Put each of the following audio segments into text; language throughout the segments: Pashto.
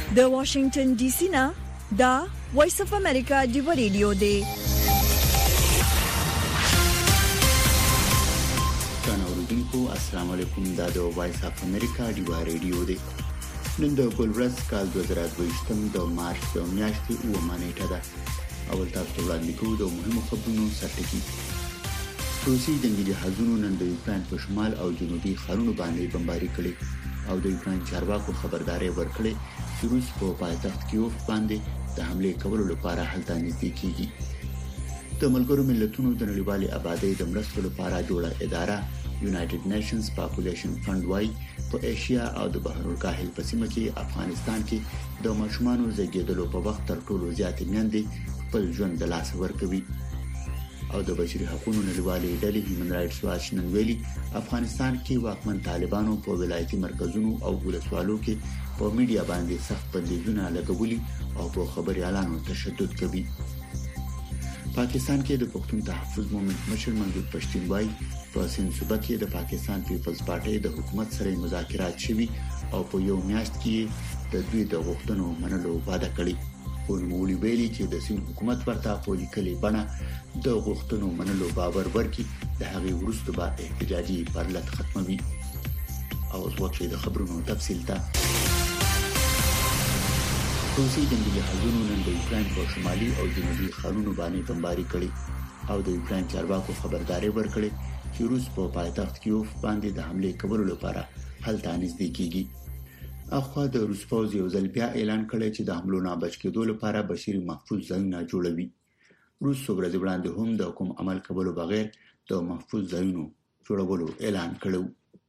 د واشنگټن ډي سي نه دا وایس اف امریکا دی ریډیو دی. جنوردونکو السلام علیکم. دا د وایس اف امریکا دی ریډیو دی. نن د ګلورس کال 2022 د مارچ د میاشتې او مانیټه ده. اول تاسو وړاندې کوو د مهمو خبرونو سرټکی. روسي جنگي جهازونو نن د یوکرين په شمال او جنوبي ښارونو باندې بمباري کړې او د یوکرين چارواکو خبرداري ورکړې چې روس په پایتخت کیوف باندې د حمله کولو لپاره هلته نږدې کیږي. د ملګرو ملتونو د نړیوالې آبادی د مرستو لپاره جوړه اداره یونایټډ نیشنز پاپولیشن فند وايي په ایشیا او د بحر الکاهل په سیمه کې افغانستان کې د ماشومانو زیږیدلو په وخت تر ټولو زیات میندې خپل ژوند د لاس ورکوي. او د بشري حقوقو نړیوالې ډلې هیومن رائټس واچ نن ویلي افغانستان کې واکمن طالبانو په ولایتي مرکزونو او ولسوالو کې په میډیا باندې سخت بندیزونه لګولي او په خبريالانو تشدد کوي. پاکستان کې د پښتون تحفظ مومنت مشر منظور پښتين وايي په سند صوبه کې د پاکستان پیپلز پارټي د حکومت سره مذاکرات شوي او په یو میاشت کې د دوی د غوښتنو منلو وعده کړې. ونمولی ویلي چې د سند حکومت ورته په لیکلي بڼه د غوښتنو منلو باور ورکړي د هغې وروسته به احتجاجي پرلط ختموي. او اوس وخت د خبرونو تفصیل ته. روسي جنگي جهازونو نن د یوکرين په شمالي او جنوبي ښارونو باندې بمباري کړې او د یوکرين چارواکو خبرداري ورکړې چې روس په پایتخت کیوف باندې د حمله کولو لپاره هلته نږدې کیږي. اخوا د روس پوځ یو ځل بیا اعلان کړی چې د حملو نه بچ کېدو لپاره بشري محفوظ ځایونه جوړوي. روس ورځ وړاندې هم د کوم عمل کولو بغیر د محفوظ ځایونو جوړولو اعلان کړو.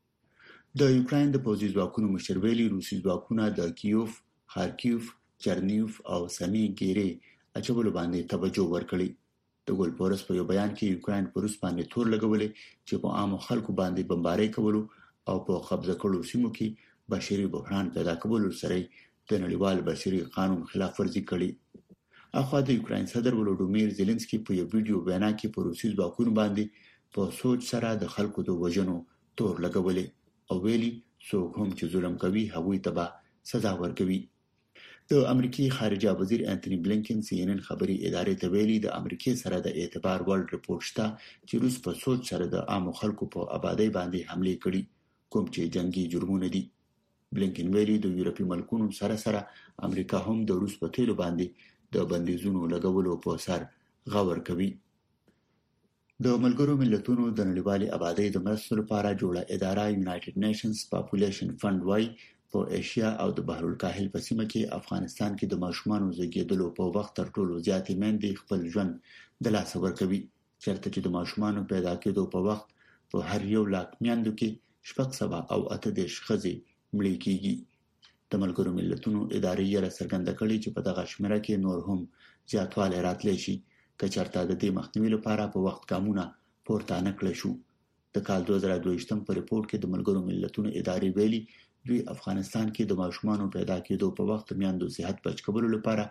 د یوکرين د پوځي ځواکونو مشر ویلي روسي ځواکونه د کیوف، خارکیوف، چرنیوف او سمی ګيري اچولو باندې توجه ورکړي. د ګولپورس په یو بیان کې یوکرين پر روس باندې تور لګولې چې په عام خلکو باندې بمباري کولو او په قبضه کولو سیمو کې بشري بحران پیدا کولو سره د نړیوال بشري قانون خلاف ورزي کړي. اخوا د یوکرين صدر ولودیمیر زيلنسکي په یو ویډیو بیان کې په روسي ځواکونو باندې په سوچ سره د خلکو د وژنو تور لګولې او ویلي څوک هم چې ظلم کوي هغوی ته به سزا ورکوي. د امریکای خارجه وزیر انټونی بلینکن CNN خبري ادارې ته ویلي د امریکای سره د اعتبار وړ رپورټ شته چې روس په سوچ سره د عام خلکو په آبادی باندې حمله کړي کوم چې جنگي جرمونه دي. بلینکن ویلي د یورپی ملکونو سره امریکا هم د روس په تیلو باندې د بندیزونو لګولو په سر غور کوي. د ملګرو ملتونو د نړیوالې آبادی د مرستو لپاره جوړه اداره یونایټډ نیشنز پاپولیشن فند وايي په ایشیا او د بحر الکاهل په سیمه کې افغانستان کې د ماشومانو زیږیدلو په وخت تر ټولو زیات میندې خپل ژوند د لاس ورکوي. چېرته چې د ماشومانو پیدا کېدو په وخت په هر 1 لک میندو کې 608 ښځې مړې کیږي. د ملګرو ملتونو ادارې یې څرګنده کړې چې په دغه شمیره کې نور هم زیاتوالی راتلی شي که چېرته د دې مخنیوي لپاره په وخت ګامونه پورته نه کړل شو. د کال 2022 په ریپورت کې د ملګرو ملتونو ادارې ویلي دوی افغانستان کې د ماشومانو پیدا کېدو په وخت میندو صحت بچ کولو لپاره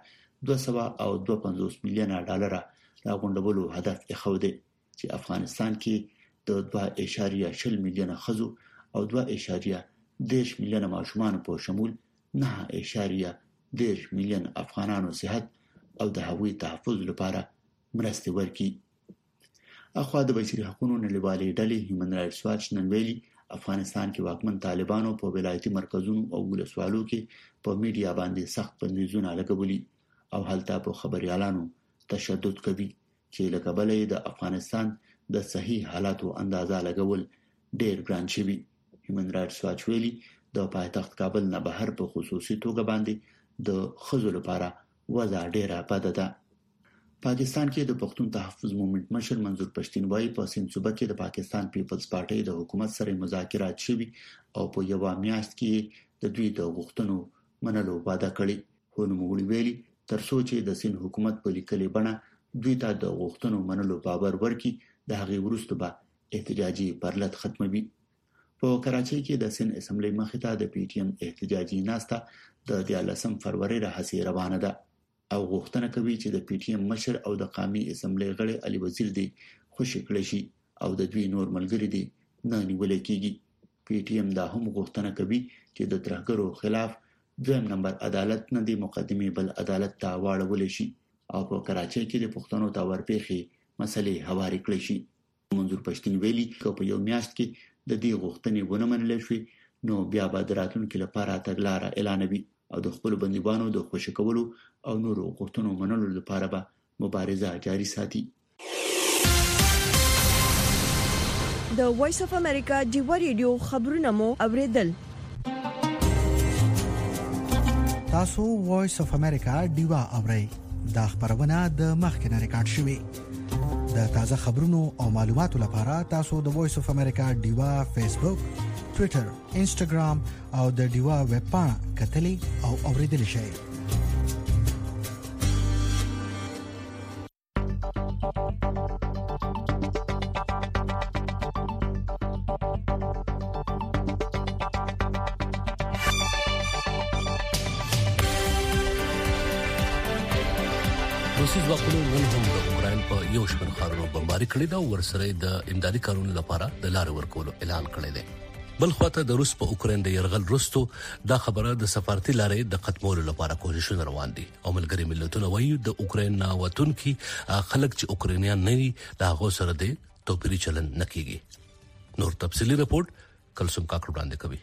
$252 میلیونه راغونډولو هدف ایښودی چې افغانستان کې د 2.0 میلیونه ښځو او 2.10 میلیونه ماشومان په شمول 9.10 میلیون افغانانو صحت او د هغوی تحفظ لپاره مرستې ورکړي. اخوا د بشري حقوقو نړیوالې ډلې هیومن رائټس واچ نن ویلي افغانستان کې واکمن طالبانو په ولایتي مرکزونو او ولسوالو کې په میډیا باندې سخت بندیزونه لګولي او هلته په خبريالانو تشدد کوي چې له کبله د افغانستان د صحیح حالاتو اندازه لګول ډېر ګران شوی. هیومن رائټس واچ ویلي د پایتخت کابل نه بهر په خصوصي توګه باندې د خزو لپاره وضع ډیره بده ده. پاکستان کې د پښتون تحفظ مومنت مشر منظور پښتين وايي په سند صوبه کې د پاکستان پیپلز پارټي د حکومت سره مذاکرات شوي او په یو میاشت کې د دوی د غوښتنو منلو وعده کړې. ونمولی ویلي تر څو چې د سند حکومت په لیکلي بڼه دوی ته د غوښتنو منلو باور ورکړي د هغې وروسته به احتجاجي پرلط ختموي. په کراچۍ کې د سند اسمبلی مخې ته د پی ټی ایم احتجاجي ناسته د 13 فروری راهیسې روانه ده او غوښتنه کوي چې د پی ټی ایم مشر او د قومي اسمبلی غړي علي وزیر دی خوشی کړی شي او د دوی نور ملګری دی نه نیول کېږي. پی ټی ایم دا هم غوښتنه کوي چې د ترهګرو خلاف دویم نمبر عدالت نه دی مقدمه بل عدالت ته واړول شي او په کراچۍ کې د پښتنو ته ورپېخي مسلې هواري کړې شي. منظور پښتين ویلي چې په یو میاشت کې د دې غوښتنې ونه منل شي نو بیا به د راتلونکي لپاره تګلارې اعلانوي او د خپل بنديبانو د خوشی کولو او نورو غوښتنو منلو لپاره به مبارزه جاري ساتي. د وایس اف امریکا ډیوا ریډیو خبرونه مو اوریدل. تاسو وایس اف امریکا ډیوا اورئ. دا خبرونه د مخکنه ریکارډ شوې. د تازه خبرونو او معلوماتو لپاره تاسو د وایس اف امریکا ډیوا فیسبوک، ټوئیټر، انسټاګرام او د ډیوا ویب پاڼه کتلی او اوریدل شئ. روسي ځواکونو نن هم د اوکرين په یو شمېر ښارونو بمباري کړې ده او ورسره د امدادي کارونو لپاره د لارې ورکولو اعلان کړی دی. بل خواته د روس په اوکرين د يرغل وروسته دا خبره د سفارتي لارې د ختمولو لپاره کوششونه روان دي او ملګری ملتونه وایي د اوکرين وطنکي خلک چې اوکرانیان نه دي دا غو سره د توپیري چلن نکېږي. نور تفصيلي رپورت کلسوم کاکړ وړاندې کوي.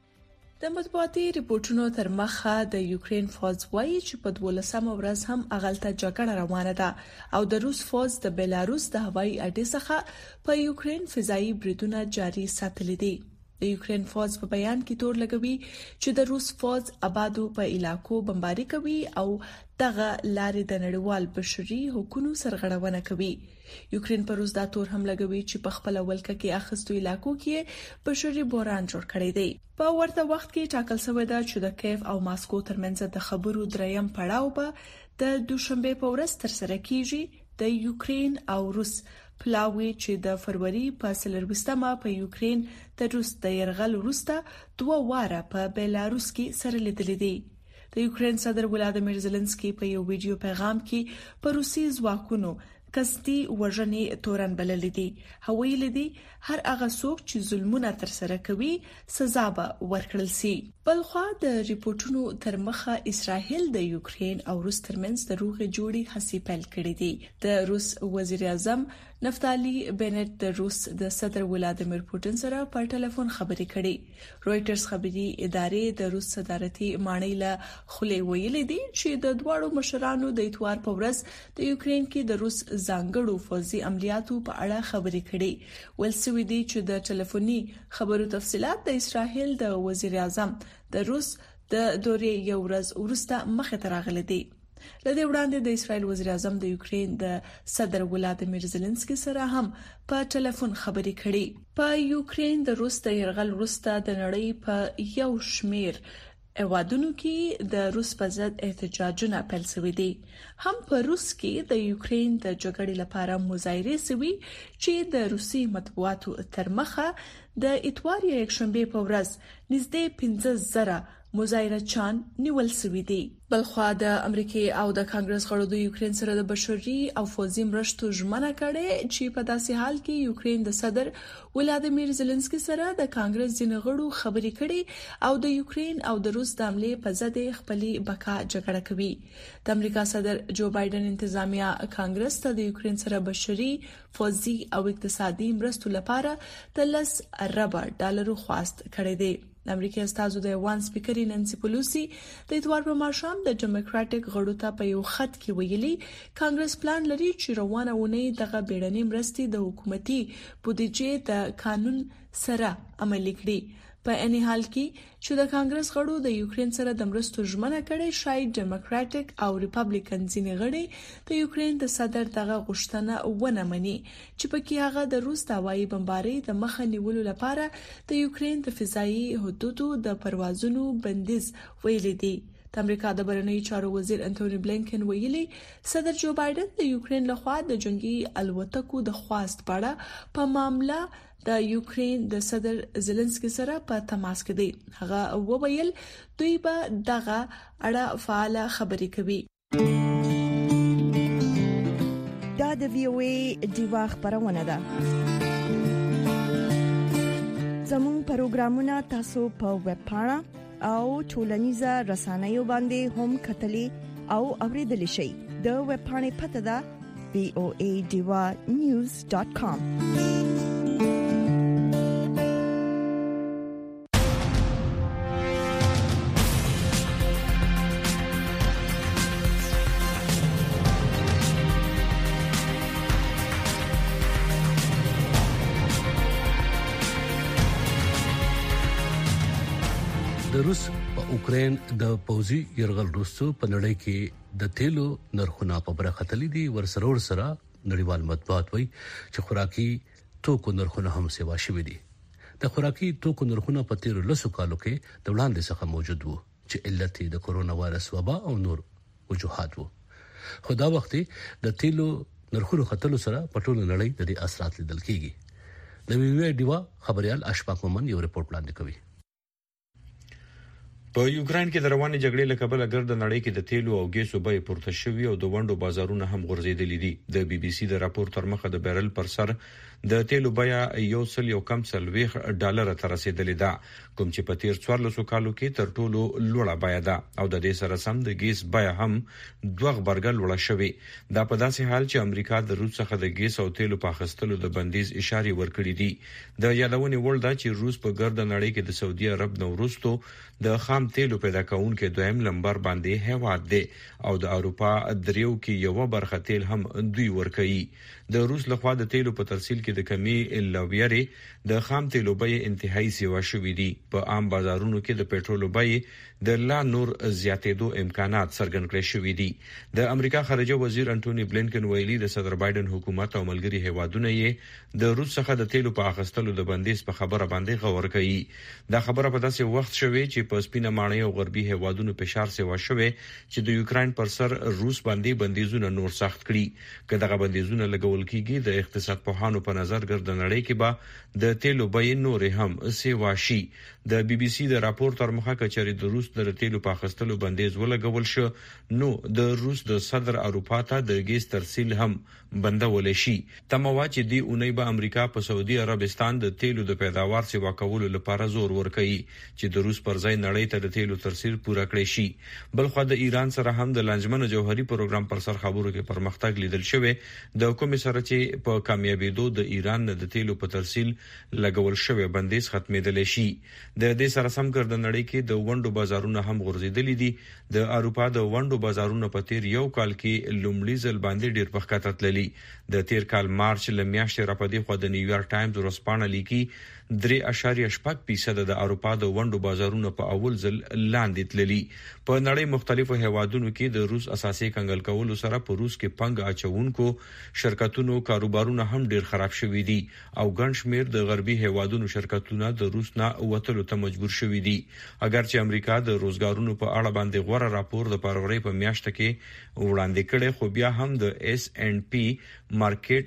د مطبوعاتي ریپورتونو تر مخه د یوکرين فوز وایي چې په 12مه ورځ هم اغلطه جګړه روانه ده او د روس فوز د بیلاروس د هوایي اډې څخه په یوکرين فضایي بریدونه جاري ساتل دي. د یوکرين فوز په بیان کې تور لګوي چې د روس فوز آبادو په علاقو بمباري کوي او دغه لارې د نړیوال بشري حقوقو سرغړونه کوي. یوکرين پر روس دا تور هم لګوي چې په خپل ولکه کې اخستو علاقو کې بشري بحران جوړ کړی دی. په ورته وخت کې ټاکل شوی دی چې د کیف او ماسکو ترمنځ د خبرو دریم پړاو به د دوشنبه په ورځ ترسره کیږي. د یوکرين او روس پلاوی چې د فروری په 24مه په یوکرين د روس د يرغل وروسته 2 واره په بیلاروس کې سره لیدل دي. د یوکرين صدر ولادیمیر زيلنسکي په یو ویډیو پیغام کې په روسي ځواکونو قصدي وژنې تورن بلل دي. هویل دي هر هغه څوک چې ظلمونه تر سره کوي سزا به ورکړل شي. بلخوا د ریپورتونو تر مخه اسرائیل د یوکرين او روس ترمنځ د روغې جوړې هڅې پیل کړې دي. د روس وزیر اعظم نفتالي بنت د روس د صدر ولادیمیر پوتین سره په ټلیفون خبرې کړې. رويټرز خبري ادارې د روس صدارتي مانۍ له خلې ویلې دي چې د دوړو مشرانو د اتوار په ورځ د یوکرين کې د روس ځانګړو فوزي عملیاتو په اړه خبرې کړې. ولسوي دي چې د ټلیفوني خبرو تفصيلات د اسرائیل د وزیر اعظم د روس د دورې یو ورځ وروسته مخه ته راغلي دي. لدې وړاندې د اسرائیل وزیر اعظم د یوکرين د صدر ولادیمیر زيلنسکي سره هم په ټلیفون خبرې کړې. په یوکرين د روس د يرغل وروسته د نړۍ په یو شمېر اوادونو کې د روس په ضد احتجاجونه پیل شوي دي. هم په روس کې د یوکرين د جګړې لپاره مظاهره شوي چې د روسي مطبوعاتو تر مخه د اتوار یکشنبه په ورځ نږدې 15,000 مظاهره چان نیول شوي دي. بلخوا د امریکای او د کانګرس غړو د یوکرين سره د بشري او فوزي مرستو ژمنه کړې چې په داسې حال کې یوکرين د صدر ولادیمیر زيلنسکي سره د کانګرس ځینې غړو خبرې کړې او د یوکرين او د روس د حمله په ضد خپلې بقا جګړه کوي. د امریکا صدر جو بایدن انتظامیه کانګرس ته د یوکرين سره بشري، فوزي او اقتصادي مرستو لپاره $10 ارب خواست کړی دی. د امریکا استازو د وان سپیکر نانسي پلوسی د اتوار په ماښام د ډیموکراټک غړو ته په یو خط کې ویلي کانګرس پلان لري چې روانه ونې دغه بیړنۍ مرستې د حکومتي بودیجې د قانون سره عملي کړي. په اني حال کې چې د کانګرس غړو د یوکرين سره د مرستو ژمنه کړې، شاید ډیموکراټک او ریپابلیکن ځینې غړي د یوکرين د صدر دغه غوښتنه ونه مني چې پکې هغه د روس د هوایي بمبارۍ د مخه نیولو لپاره د یوکرين د فضایي حدودو د پروازونو بندیز ویل دي. د امریکا د بهرنیو چارو وزیر انټونی بلینکن ویلي صدر جو بایدن د یوکرين لخوا د جنگي الوتکو د خواست پاړه په معاملې د یوکرين د صدر زيلنسکي سره په تماس کې دي. هغه وویل دوی به دغه اړه فعال خبرې کوي. دا د وی او ای ډیوا خبرونه ده. زموږ پروګرامونه تاسو په ویب پاڼه او ټولنیزه رسنیو باندې هم کتلې او اوریدلې شئ. د ویب پاڼې پته ده voadivanews.com. د روس په اوکرين د پوزي يرغل وروسته په نړۍ کې د تیلو نرخونه په برخه تللي دي. ورسره نړیوال مطبوعات وایي چې خوراکي توکو نرخونه هم سیوا شوي دي. د خوراکي توکو نرخونه په تیرو لسو کالو کې د وړاندې څخه موجود وو چې علت د کورونا وایرس وبا او نور وجوهات وو. خو دا وخت د تیلو نرخونو خطر سره په ټول نړۍ د دې اثرات لیدل کیږي. د ویوي ډیوا خبريال اشفاق مومن یو رپورت وړاندې کوي. په یوکرين کې د روانې جګړې له کبله ګرد نړۍ کې د تیلو او ګیسو بیې پورته شوي او د وندو بازارونه هم غورځېدلي دي. د بي بي سي د راپور تر مخه د بیرل پر سر د تیلو بیه $1.40 ته رسیدلې ده، کوم چې په تیر 14 کالو کې تر ټولو لوړه بیه ده او د دې سره سم د ګیس بیه هم 2 برابر لوړه شوې. دا په داسې حال چې امریکا د روس څخه د ګیس او تیلو په اخیستلو د بندیز اشاره ورکړې دي. د یادونې وړ ده چې روس په ګرد نړۍ کې د سعودي عرب نو وروسته د خام تیلو پیدا کونکو دویم نمبر باندې هیواد دی او د اروپا دریو کې یو برخه تیل هم دوی ورکوي. د روس لخوا د تیلو په ترسیل کې د کمی لویری د خام تیلو بیې انتهایی سیوا شوې دي. په عام بازارونو کې د پېټرول بیې د لا نور زیاتېدو امکانات څرګند کړي شوې دي. د امریکا خارجه وزیر انټونی بلینکن ویلي د صدر بایدن حکومت او ملګری هیوادونه یې د روس څخه د تیلو په اخیستلو د بندیز په خبره باندې غور کوي. دا خبره په داسې وخت شوې چې په سپینه ماڼۍ او غربي هیوادونو فشار سیوا شوې چې د یوکرين پر سر روس باندې بندیزونه نور سخت کړي. کله دغه بندیزونه لګول کیږي د اقتصاد په هانو په نظر ګرد نړۍ کې به د تیلو بیې نور هم سیوا شي. د بي بي سي د راپور تر مخه کچري د روس د تیلو په اخیستلو بندیز ولګول شو نو د روس د صدر اروپا ته د ګیس ترسیل هم بندول شي. تموا چې دی اونۍ به امریکا په سعودي عربستان د تیلو د پیداوار سیوا کولو لپاره زور ورکړي چې د روس پر ځای نړۍ ته د تیلو ترسیل پوره کړي شي. بلخو د ایران سره هم د لنجمن جوهري پروګرام پر سر خبرو کې پرمختګ لیدل شوی. د حکومت سره چې په کامیابیدو د ایران د تیلو په ترسیل لګول شوی بندیز ختمېدل شي. د دې سره سم ګرد نړۍ کې د وندو بازارونه هم غورځېدلي دي. د اروپا د وندو بازارونه په تیر یو کال کې لومړي ځل باندې ډېر پخکته تللي. د تیر کال مارچ لمیاشتې راپدې خو د نیویارک ټایمز ورسپانه لیکي 3.8% د اروپا د وندو بازارونو په اول ځل لاندې تللي. په نړۍ مختلفو هیوادونو کې د روس اساسي کنګل کولو سره په روس کې پنګ اچونکو شرکتونو کاروبارونه هم ډیر خراب شوي دي او ګڼ شمیر د غربي هیوادونو شرکتونه د روس نه وتلو ته مجبور شوي دي. اگر چې امریکا د روزګارونو په اړه باندې غوړه راپور د فروری په میاشت کې وړاندې کړي خو بیا هم د S&P مارکیټ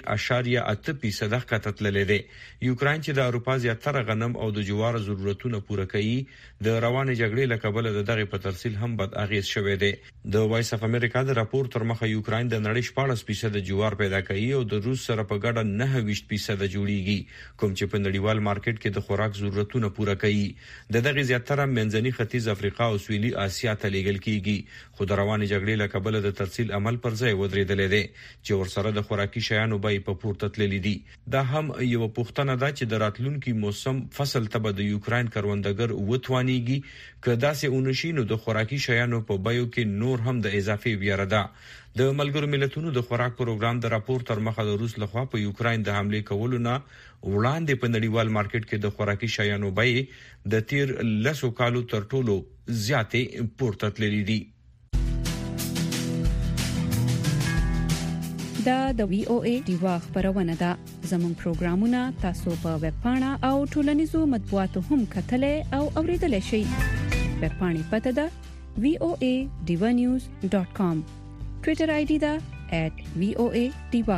8% کتللې ده. یوکرين چې د اروپا زیاتره غنم او د جوار ضرورتونه پوره کوي د روانې جګړې له کبله د دغه په ترسیل هم بد اغیز شوې ده. د وایس اف امریکا د راپور تر مخه یوکرين د نړۍ 14% جوار پیدا کوي او د روس سره په ګډه 9% جوړیږي کوم چې په نړیوال مارکیټ کې د خوراک ضرورتونه پوره کوي. د دغه زیاتره منځني ختیځ افریقا او سویلي اسیا ته لیږل کیږي خو د روانې جګړې له کبله د ترسیل عمل پر ځای ودرېدل دي چې ورسره د خوراکي شیانو بیې په پورته تللې دي. دا هم یو پوښتنه ده چې د راتلونکي موسم فصل ته د یوکرين کروندګر وتوانیږي که داسې اونشینو د خوراکي شیانو په بیو کې نور هم د اضافي ویره ده. د ملګرو ملتونو د خوراک پروګرام د راپور تر مخه د روس لخوا په یوکرين د حمله کولو نه وړاندې په نړیوال مارکیټ کې د خوراکي شیانو بیې د تیر 10 کالو تر ټولو زیاتې پورته تللې دي. دا د VOA ډیوا خبرونه ده. زموږ پروګرامونه تاسو په ویب پاڼه او ټولنیزو مطبوعاتو هم کتلای او اوریدلای شئ. ویب پاڼې پته ده voadivanews.com. ټوئیټر آی ډي ده @voadiva.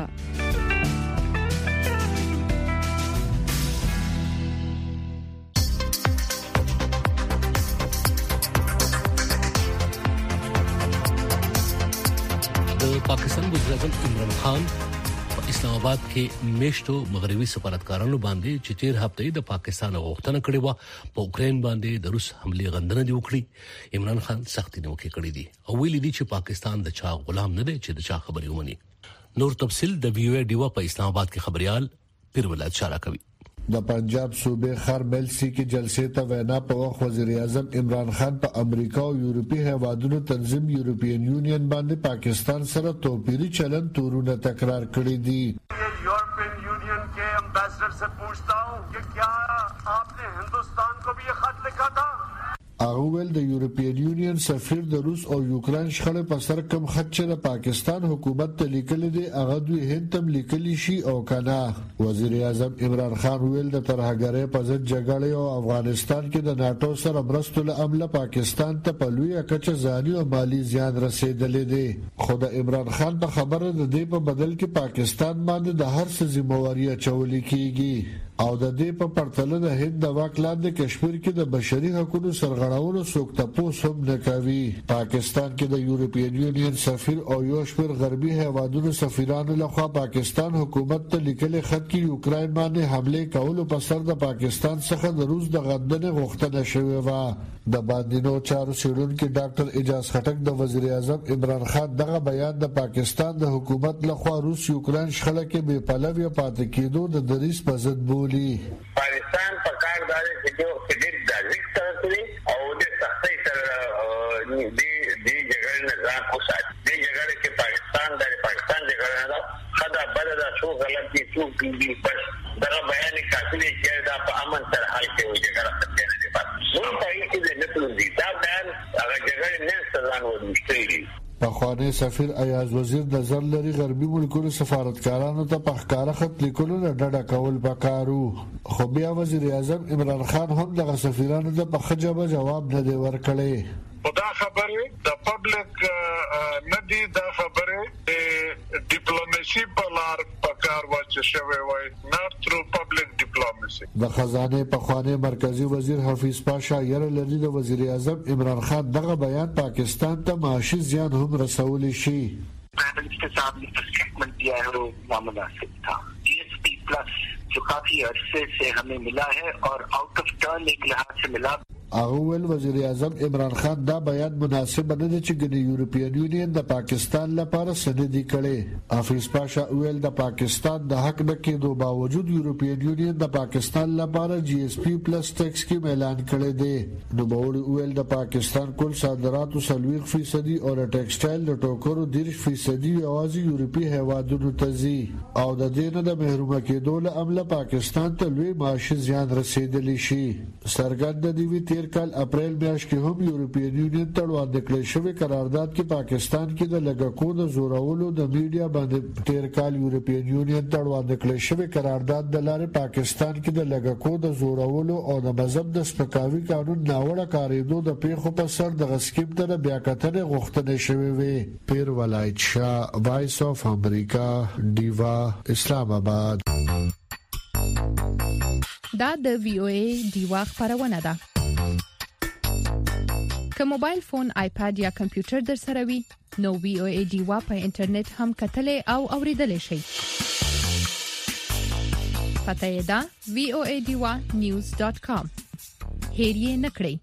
پاکستان وزیر اعظم عمران خان په اسلام آباد کې میشتو مغربي سفارتکارانو باندې چې تیر هفته د پاکستان غوښتنه کړې و په اوکرين باندې د روس حمله غندنه دی وکړي. عمران خان سختي نیوکه کړې دي او ویلي دي چې پاکستان د چا غلام نه دی چې د چا خبري ومني. نور تفصيل د وی او ډیوا په اسلام آباد کې خبريال پیر ولایت اشاره کوي. د پنجاب صوبې خر ملسي کې جلسې ته وینا په وخت وزیر اعظم عمران خان په امریکا او یورپی هیوادونو تنظیم یورپین یونین باندې پاکستان سره توپیری چلن تورونه تکرار کړی دي. یورپین یونین کے امبیسڈر سے پوچھتا ہوں کہ کیا آپ نے ہندوستان کو بھی یہ خط لکھا تھا؟ اول د یورپین یونین سفیر د روس او یوکرين شخړې په سر کم خط چې د پاکستان حکومت ته لیکل دي هغه دوی هند تم لیکلی شي او کنه. وزیر اعظم عمران خان ویل د ترهګرۍ په ضد جګړې او افغانستان کې د ناتو سره مرستو له عمله پاکستان ته په لوی کچه ځاني او مالی زیان رسیدلې دي. خو د عمران خان په خبره د دې په بدل کې پاکستان باندې د هر څه ذمہواری اچول کیږي او د دې په پرتله د هند د واک لاندې کشمیر کې د بشري حقوقو سرغړاونو څوک تاسو هم نه کوي. پاکستان کې د یورپین یونین سفیر او یو شمېر غربي هیوادونو سفیرانو لخوا پاکستان حکومت ته لیکلي خط کې یوکرين باندې حمله کولو په سر د پاکستان څخه د روس د غندنې غوښتنه شوې و. د باندینو چارو سیډونکو ډاکټر اجاز خټک د وزیر اعظم عمران خان دغه بیان د پاکستان د حکومت لخوا روس یوکرين شخړه کې بے پلوي پاتې کېدو د دریس په ضد بولی. پاکستان په کار داري چې ډېر دایرکټ ترسي او د سختۍ سره د جګړې نه ځان وساتي. د جګړې کې پاکستان جګړه نه خدا بدل شو غلطي شو دي بس دا بیان کافي دی چې دا په امن سره حل کې جګړه ختمه نه پاتې. نو په هیڅ کې نه پلوځي دا بیان هغه جګړې نه ځان ورنشتي. پخوانی سفیر ایاز وزیر نظر لري غربي ملکونو سفارتکارانو ته په ښکارا خط لیکلو نه ډډه کول پکارو. خو بیا وزیر اعظم عمران خان هم دغه سفیرانو ته په خجبه جواب نه دی ورکړی. دا خبره د پبلک نه دی، دا خبره د ډیپلوماسي په لار پکار واچ شوی وای نه تر پبلک ډیپلوماسي. د خزانه پخوانی مرکزی وزیر حفیظ پاشا یره لري د وزیر اعظم عمران خان دغه بیان پاکستان ته معاشي زیان هم رسول شي. Prime minister साहब ने स्टेटमेंट दिया है वो नामुनासिब था. जीएसपी प्लस जो काफी अरसे से हमें मिला है और आउट ऑफ टर्न एक लिहाज से मिला. اول وزیر اعظم عمران خان دا بیان مناسب نه دی چې ګنې یورپین یونین د پاکستان لپاره سندې کړي. حفیظ پاشا ویل د پاکستان د حق نه کېدو باوجود یورپین یونین د پاکستان لپاره جی ایس پی پلس ټیکس کې اعلان کړی دی. نو باور ویل د پاکستان کل صادراتو 40% او د ټیکسټایل د ټوکرو 30% اوازي یورپی هیوادونو ته ځي او د دې نه د محروم کېدو له عمله پاکستان ته لوی معاشي زیان رسیدلی شي. سرګند دی وی تیر کال اپریل میاشت کې هم یورپین یونین ته وړاندې کړی شوی قرارداد کې پاکستان کې د لګکو د زورولو د میډیا باندې تیر کال یورپین یونین ته وړاندې کړی شوی قرارداد د لارې پاکستان کې د لګکو د زورولو او د مذهب د سپکاوي قانون ناوړه کاریدو د پیښو په سر د غسکیب تر بیا کتنې غوښتنې شوی وي. پیر ولایت شاه وایس اف امریکا ډیوا اسلام آباد. دا د وی او ای ډیوا خبرونه ده. که موبایل فون، آیپاد یا کمپیوټر در سره وي نو وی او ای ډیوا په انټرنیټ هم کتلې او اوریدلې شي. پته یې ده voadiwa.news.com. هیر یې نکړئ.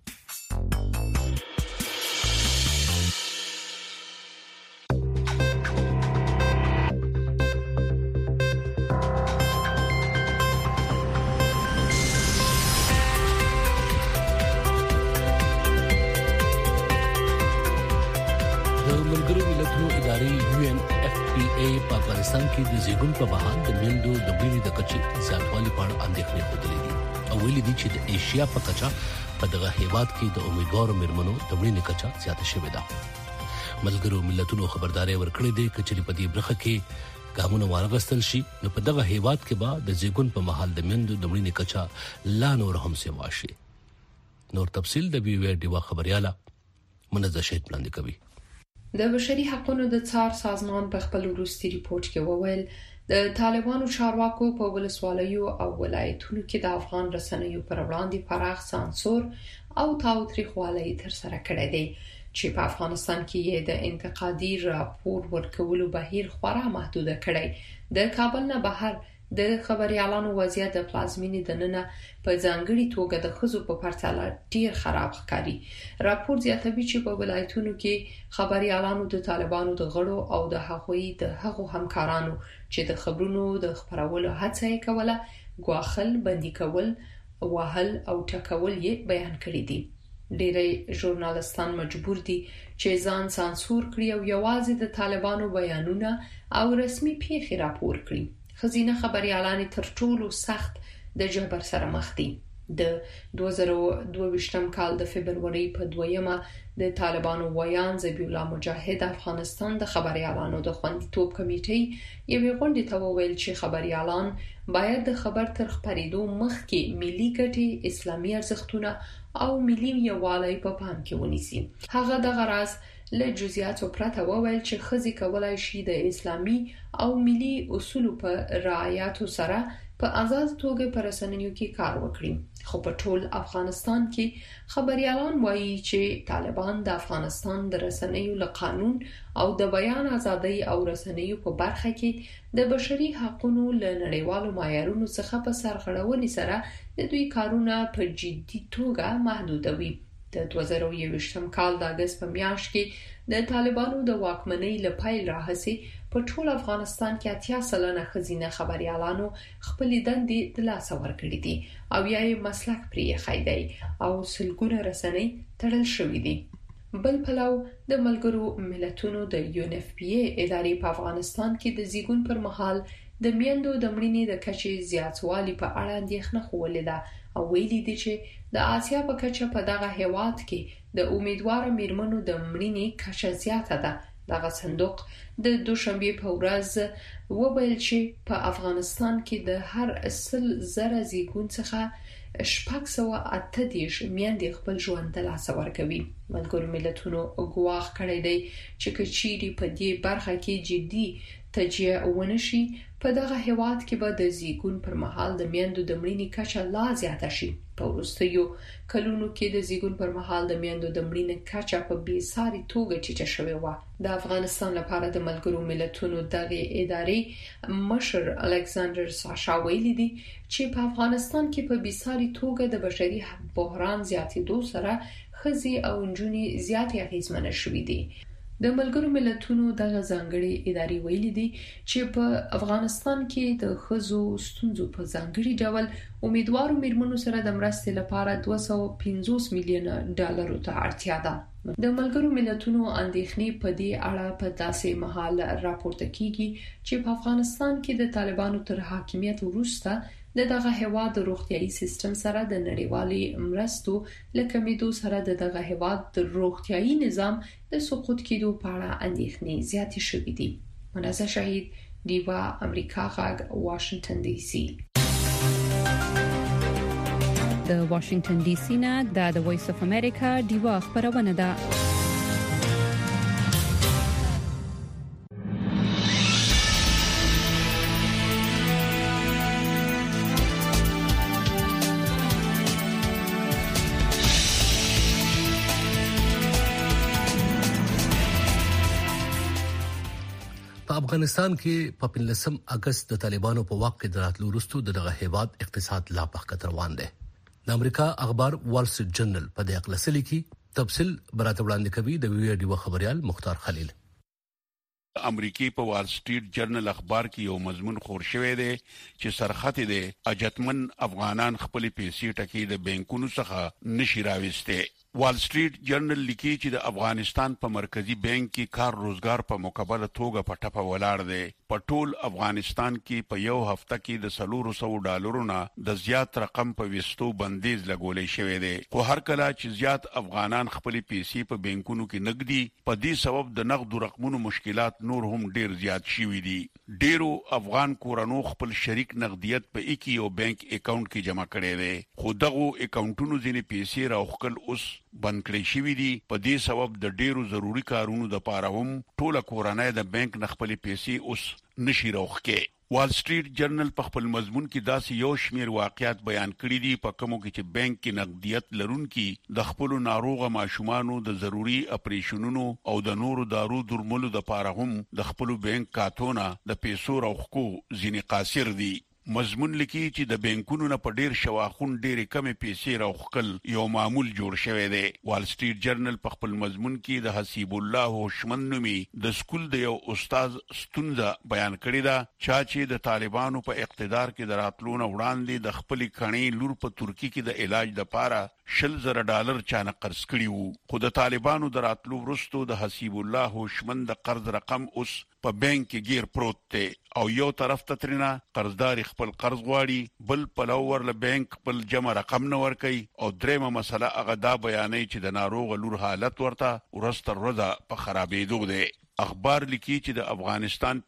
افغانستان کې د زیګون په بهان د میندو د بیړې د کچې زیاتوالي په اړه اندېښنې خوده دي او ویلي دي چې د ایشیا په کچه په دغه هیواد کې د امیدوارو مېرمنو د مړینې کچه زیاته شوې ده. ملګرو ملتونو خبرداري ورکړې ده چې په دې برخه کې ګامونه واغستل شي نو په دغه هیواد کې به د زیګون په محل د میندو د مړینې کچه لا نور هم سیوا شي. نور تفصيل د بي وي ډیوا خبرياله منزه شهید وړاندې کوي. د بشري حقوقو د څار سازمان په خپل وروستي ریپورت کې وویل د طالبانو چارواکو په ولسوالیو او ولایتونو کې د افغان رسنیو پر وړاندې پراخ سانسور او تاوتریخوالی تر سره کړی دی چې په افغانستان کې یې د انتقادي راپور ورکولو بهیر خورا محدود کړی د کابل نه بهر د خبريالانو وضعیت د پلازمینې د ننه په ځانګړي توګه د خزو په پرتله ډیر خراب ښکاري. راپور زیاتوي چې په ولایتونو کې خبريالانو د طالبانو د غړو او د هغو همکارانو چې د خبرونو د خبرولو هڅه یې کوله غواخل، بندي کول، وهل او ټکول یې بیان کړی دي. ډېری ژورنالستان مجبور دي چې ځان سانسور کړي او یوازې د طالبانو بیانونه او رسمي پیښې راپور کړي. خزینه خبريالان تر ټولو سخت د جبر سره مخ دي. د 2022 کال د فبرवरी په 2مه د طالبانو ویان ذبیح الله مجاهد افغانستان د خبريالانو د خوندیتوب کمیټې یوې غونډې ته وویل چې خبريالان باید د خبر تر خبرېدو مخکې ملي ګټې، اسلامي ارزښتونه او ملي یووالی په پام کې ونیسي. هغه د غراز له جزئیاتو پرته وویل چې خزي کولای شي د اسلامي او ملي اصولو په رعایتو سره په آزاد توګه پر رسنیو کې کار وکړي. خو په ټول افغانستان کې خبريالان وایي چې طالبان د افغانستان د رسنیو له قانون او د بیان ازادۍ او رسنیو په برخه کې د بشري حقوقو له نړیوالو معیارونو څخه په سرغړونې سره د دوی کارونه په جدي توګه محدودوي. د 2021 کال د اگست په میاشت کې د طالبانو د واکمنۍ له پیل راهیسې په ټول افغانستان کې 80% خزینه خبريالانو خپل دندې د لاس ورکړې دي او یې مسلک پرې خایدي او سلګونه رسنۍ تړل شوې دي. بل پلو د ملګرو ملتونو د UNFPA ادارې په افغانستان کې د زیږون پر مهال د میندو د مړینې د کچې زیاتوالي په اړه اندېښنه خوولې ده او ویلي دي چې د آسیا په کچه په دغه هیواد کې د امیدوار میرمنو د مړینې کچه زیاته ده. دغه صندوق د دوشنبه په ورځ وویل چې په افغانستان کې د هر 100,000 زیږون څخه 638 میندې خپل ژوند د لاسه ورکوي. ملګرو ملتونو ګواښ کړی دی چې کچيري په دې برخه کې جدي تجزیه ونشي په دغه هیواد کې به د زیږون پر مهال د میندو د مړینې کچه لا زیاته شي. په وروستیو کلونو کې د زیږون پر مهال د میندو د مړینې کچه په بېساري توګه ټیټه شوې و. د افغانستان لپاره د ملګرو ملتونو دغه ادارې مشر الکساندر ساشا ویلي دي چې په افغانستان کې په بېساري توګه د بشري بحران زیاتېدو سره ښځې او نجونې زیاتې اغېزمنې شوې دي. د ملګرو ملتونو دغه ځانګړي ادارې ویلي دي چې په افغانستان کې د ښځو ستونزو په ځانګړي ډول امیدوارو میرمنو سره د مرستې لپاره 250 میلیون ډالرو ته اړتیا ده. د ملګرو ملتونو اندېښنې په دې اړه په داسې مهال راپورته کیږي چې په افغانستان کې د طالبانو تر حاکمیت وروسته دغه هیواد د روغتيایي سیستم سره د نړیوالي مرستو لکمېدو سره دغه هیواد د روغتيایي نظام د سقوط کېدو په اړه اندېښنې زیاتې شوې دي. منازه شهید، دیوا امریکا غږ، واشنگټن ډي سي. د واشنگټن ډي سي نه د وایس اف امریکا دیوا خبرونه ده. افغانستان کې په 15 اگست د طالبانو په واک کې دراتلو وروسته دغه هیواد اقتصاد لا پخکت روان دی. د امریکا اخبار وال سټریټ جرنل په دې اقلسلی کې تفصیل براته وړاندې کوي د ویډیو خبريال مختار خلیل. امریکای په وال سټریټ جرنل اخبار کې یو مضمون خور شوی دی چې سرخط دی اجتمن افغانان خپل پیسې ټکی د بانکونو څخه نشي راويسته. وال سټریټ جرنل لیکي چې د افغانستان په مرکزی بانک کې کار روزګار په مقابله توګه په ټپه ولاړ دی. په ټول افغانستان کې په یو هفته کې د $400 نه د زیات رقم په وستو بندیز لګولې شوی دی. خو هر کله چې زیات افغانان خپل پیسې په بانکونو کې نقدي، په دې سبب د نقد رقمونو مشکلات نور هم ډیر زیات شوي دي. ډیرو افغان کورونو خپل شریک نقدیت په ایکی او بانک اکاونټ کې جمع کړي دي، خو دغه اکاونټونو ځینې پیسې راوخل اوس بند کړی شوی دي. په دې سبب د ډیرو ضروری کارونو د پاره هم ټوله کورنۍ د بانک نخپل پیسې اوس نشي راوخکې. وال سټریټ جرنل په خپل مضمون کې داسې یو شمېر واقعیات بیان کړي دي په کومو کې چې بانک کې نقدیت لرونکي د خپل ناروغه ماشومانو د ضروری اپریشنونو او د نورو دارو درملو د پاره هم د خپل بانک کارتونه د پیسو راوخکو ځینې قاصر دي. مضمون لیکي چې د بانکونو نه په ډیر شواخون ډېرې کمې پیسې راوخکل یو معمول جوړ شوی دی. وال سټریټ جرنل په خپل مضمون کې د حسیب الله هوشمن نومي د سکول د یو استاد ستونزه بیان کړې ده چې د طالبانو په اقتدار کې د راتلونو وړاندې د خپل کڼې لور په ترکی کې د علاج لپاره $10,000 چانه قرض کړی وو. خو د طالبانو د راتلو وروسته د حسیب الله هوشمن د قرض رقم اوس په بانک کې گیر پروت دی او یو طرف ته ترنه قرضدار خپل قرض غواړي بل په لور له بانک بل جمع رقم نه ورکي او درېمه مسله هغه دا بیانې چې د ناروغ لور حالت ورته ورسته روزه په خرابېدو دی. اخبار لیکي چې د افغانستان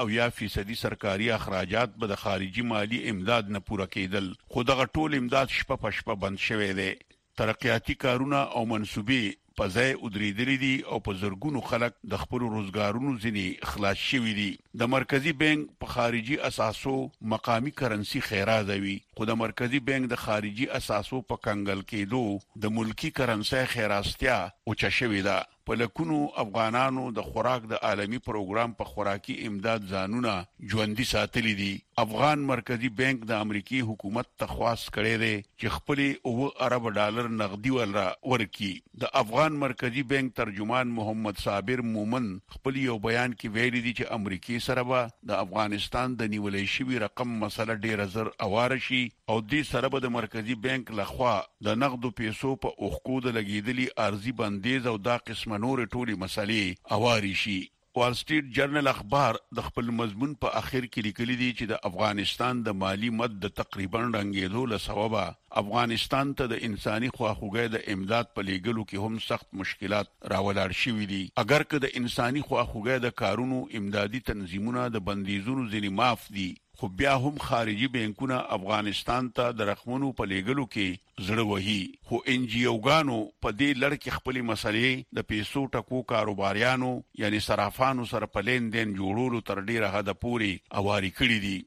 15% سرکاري اخراجات به د خارجي مالی امداد نه پوره کېدل خو دغه ټول امداد شپه په شپه بند شوی دی. ترقیاتي کارونه او منسوبې په ځای ودرېدلې دي او په زرګونو خلک د خپل روزګارونو ځینې خلاص شوي دي. د مرکزی بانک په خارجي اساسو مقامی کرنسي خیرات وي خو د مرکزی بانک د خارجي اساسو په کنګل کېدو د ملکی کرنسي خیراستیا اوچا شوې ده. په لکونو افغانانو د خوراک د عالمی پروګرام په خوراکي امداد ځانونه ژوندۍ ساتلي دي. افغان مرکزی بانک د امریکای حکومت تخواست کړی دی چې خپل $9 ارب نقدي ورکړي. د افغان مرکزی بانک ترجمان محمد صابر مومن خپل یو بیان کې ویلي دي چې امریکای سره به د افغانستان د نیولې شوی رقم مسله ډېر زر اواره شي او دې سره به د مرکزی بانک لخوا د نقدو پیسو په اوخکو د لګیدلي ارزي بندیز او دا قسم نور ټولي مسلې اواري شي. وال سټریټ جرنل اخبار د خپل مضمون په اخر کې لیکلي دي چې د افغانستان د مالی مد د تقریبا رنګېدو له سببه افغانستان ته د انساني خواخوږۍ د امداد په لیږلو کې هم سخت مشکلات راولاړ شوي دي. اگر که د انساني خواخوږۍ د کارونو امدادي تنظیمونه د بندیزونو ځینې معاف دي خو بیا هم خارجي بانکونه افغانستان ته د رقمونو په لیږلو کې زړه وهي. خو ان جی اوګانو په دې لړ کې خپل مسلې د پیسو ټکو کاروباریانو یعنی صرافانو سره په لین دین جوړولو تر ډیره حد پورې اواري کړی دي.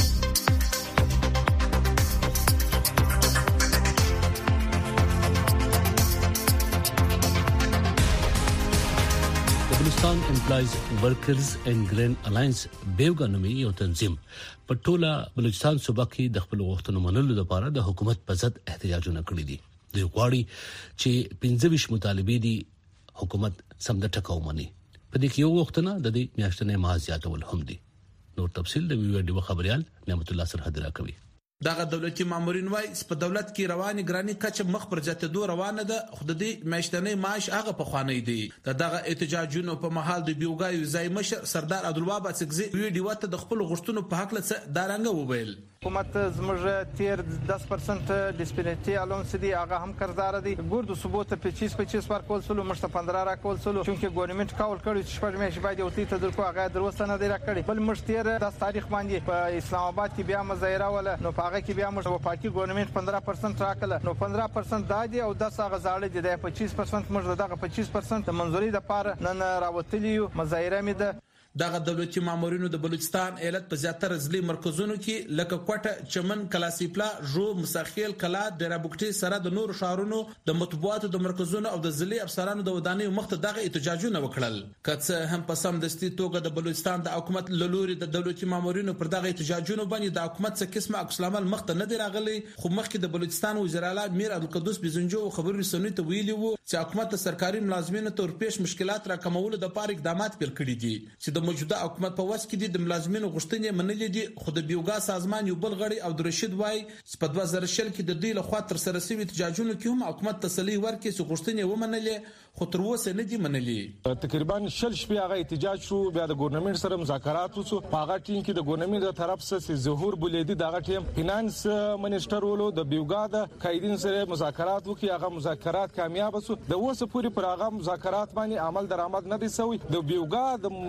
بلوچستان امپلایز ورکرز اینڈ گرین الاینس بیوګا نومي یو تنظیم په ټوله بلوچستان صوبه کې د خپل غوښتنو منلو لپاره د حکومت په ضد احتجاجونه کړي دي. دوی غواړي چې 25 مطالبې دي حکومت سم د ټکو مني. په دې کې یو غوښتنه د دې میاشتنې معاشياتول هم دي. نور تفصیل د ویډیو خبريال نعمت الله سرحد راکوي. دغه دولتي مامورین وای په دولت کې رواني ګرانی کچه مخ پر زیاتېدو روانه ده خو د دې میاشتنې معاش هغه په خوانی دي. دغه احتجاجونو په محل د بیوګایو ځای مشر سردار عبدالوهاب اڅکزي ویډیو ته د خپل غوښتنو په حق له دارنګ وویل. حکومت زموږ تیر 10% ډیسپلینټي الونس دي هغه هم قرضدار دي ګورد ثبوت 25 ورکول سلو مشته 15 راکول سلو چې ګورنمنت کول کړی چې شپږ میاشتې باید یو تی تدل کو هغه دروسته نه دی راکړي. بل مشت تیر 10 تاریخ باندې په اسلام آباد کې بیا مظاهره ولا نو هغه کې بیا موږ وفاقي ګورنمنت 15% راکله نو 15% دادي او 10 هغه زاړه دي د 25% موږ دغه 25% د منځوري د پاره نن راوتلی مظاهره مې ده. دغه دولتي مامورینو د بلوچستان ایالت په زیاتره ځلې مرکزونو کې لکه کوټه چمن کلاسیپلا جو مساخیل کلا ډیرابوکټي سره د نور شهرونو د مطبوعاتو د مرکزونو او د ځلې افسرانو د ودانیو مخته دغه احتجاجونه وکړل. کڅ هم په سم دستي توګه د بلوچستان د حکومت لوري د دولتي مامورینو پر دغه احتجاجونو باندې د حکومت څخه قسمه عکس العمل مخته نه دی راغلی خو مخکې د بلوچستان وزیر اعلی میر عبدالقدوس بزنجو خبري رسنۍ ته ویلي وو چې حکومت د سرکاري ملازمینو تر پیش مشکلات را کمولو د پاره اقدامات پیل کړي دي چې د موجوده حکومت په واسه کې د ملازمینو غوښتنې منلې دي. خو د بیوګا سازمان یو بل غړي او د رشید وای په 2000 کې د دوی لخوا تر سره شوی احتجاجونو کې هم حکومت تسلی ورکړي چې غوښتنې ومنلې خو تر اوسه نه دي منلې. تقریبا شل شپې هغه احتجاج شو بیا د ګورنمنت سره مذاکرات وشو په هغه ټیم کې د ګورنمنت تر طرف څخه ظهور بولیدي دغه ټیم فینانس منیسټر ولو د بیوګا د قائدین سره مذاکرات وکي هغه مذاکرات کامیاب شو. د اوسه پوری پر هغه مذاکرات باندې عمل درآمد نه دي شوی. د بیوګا د متحده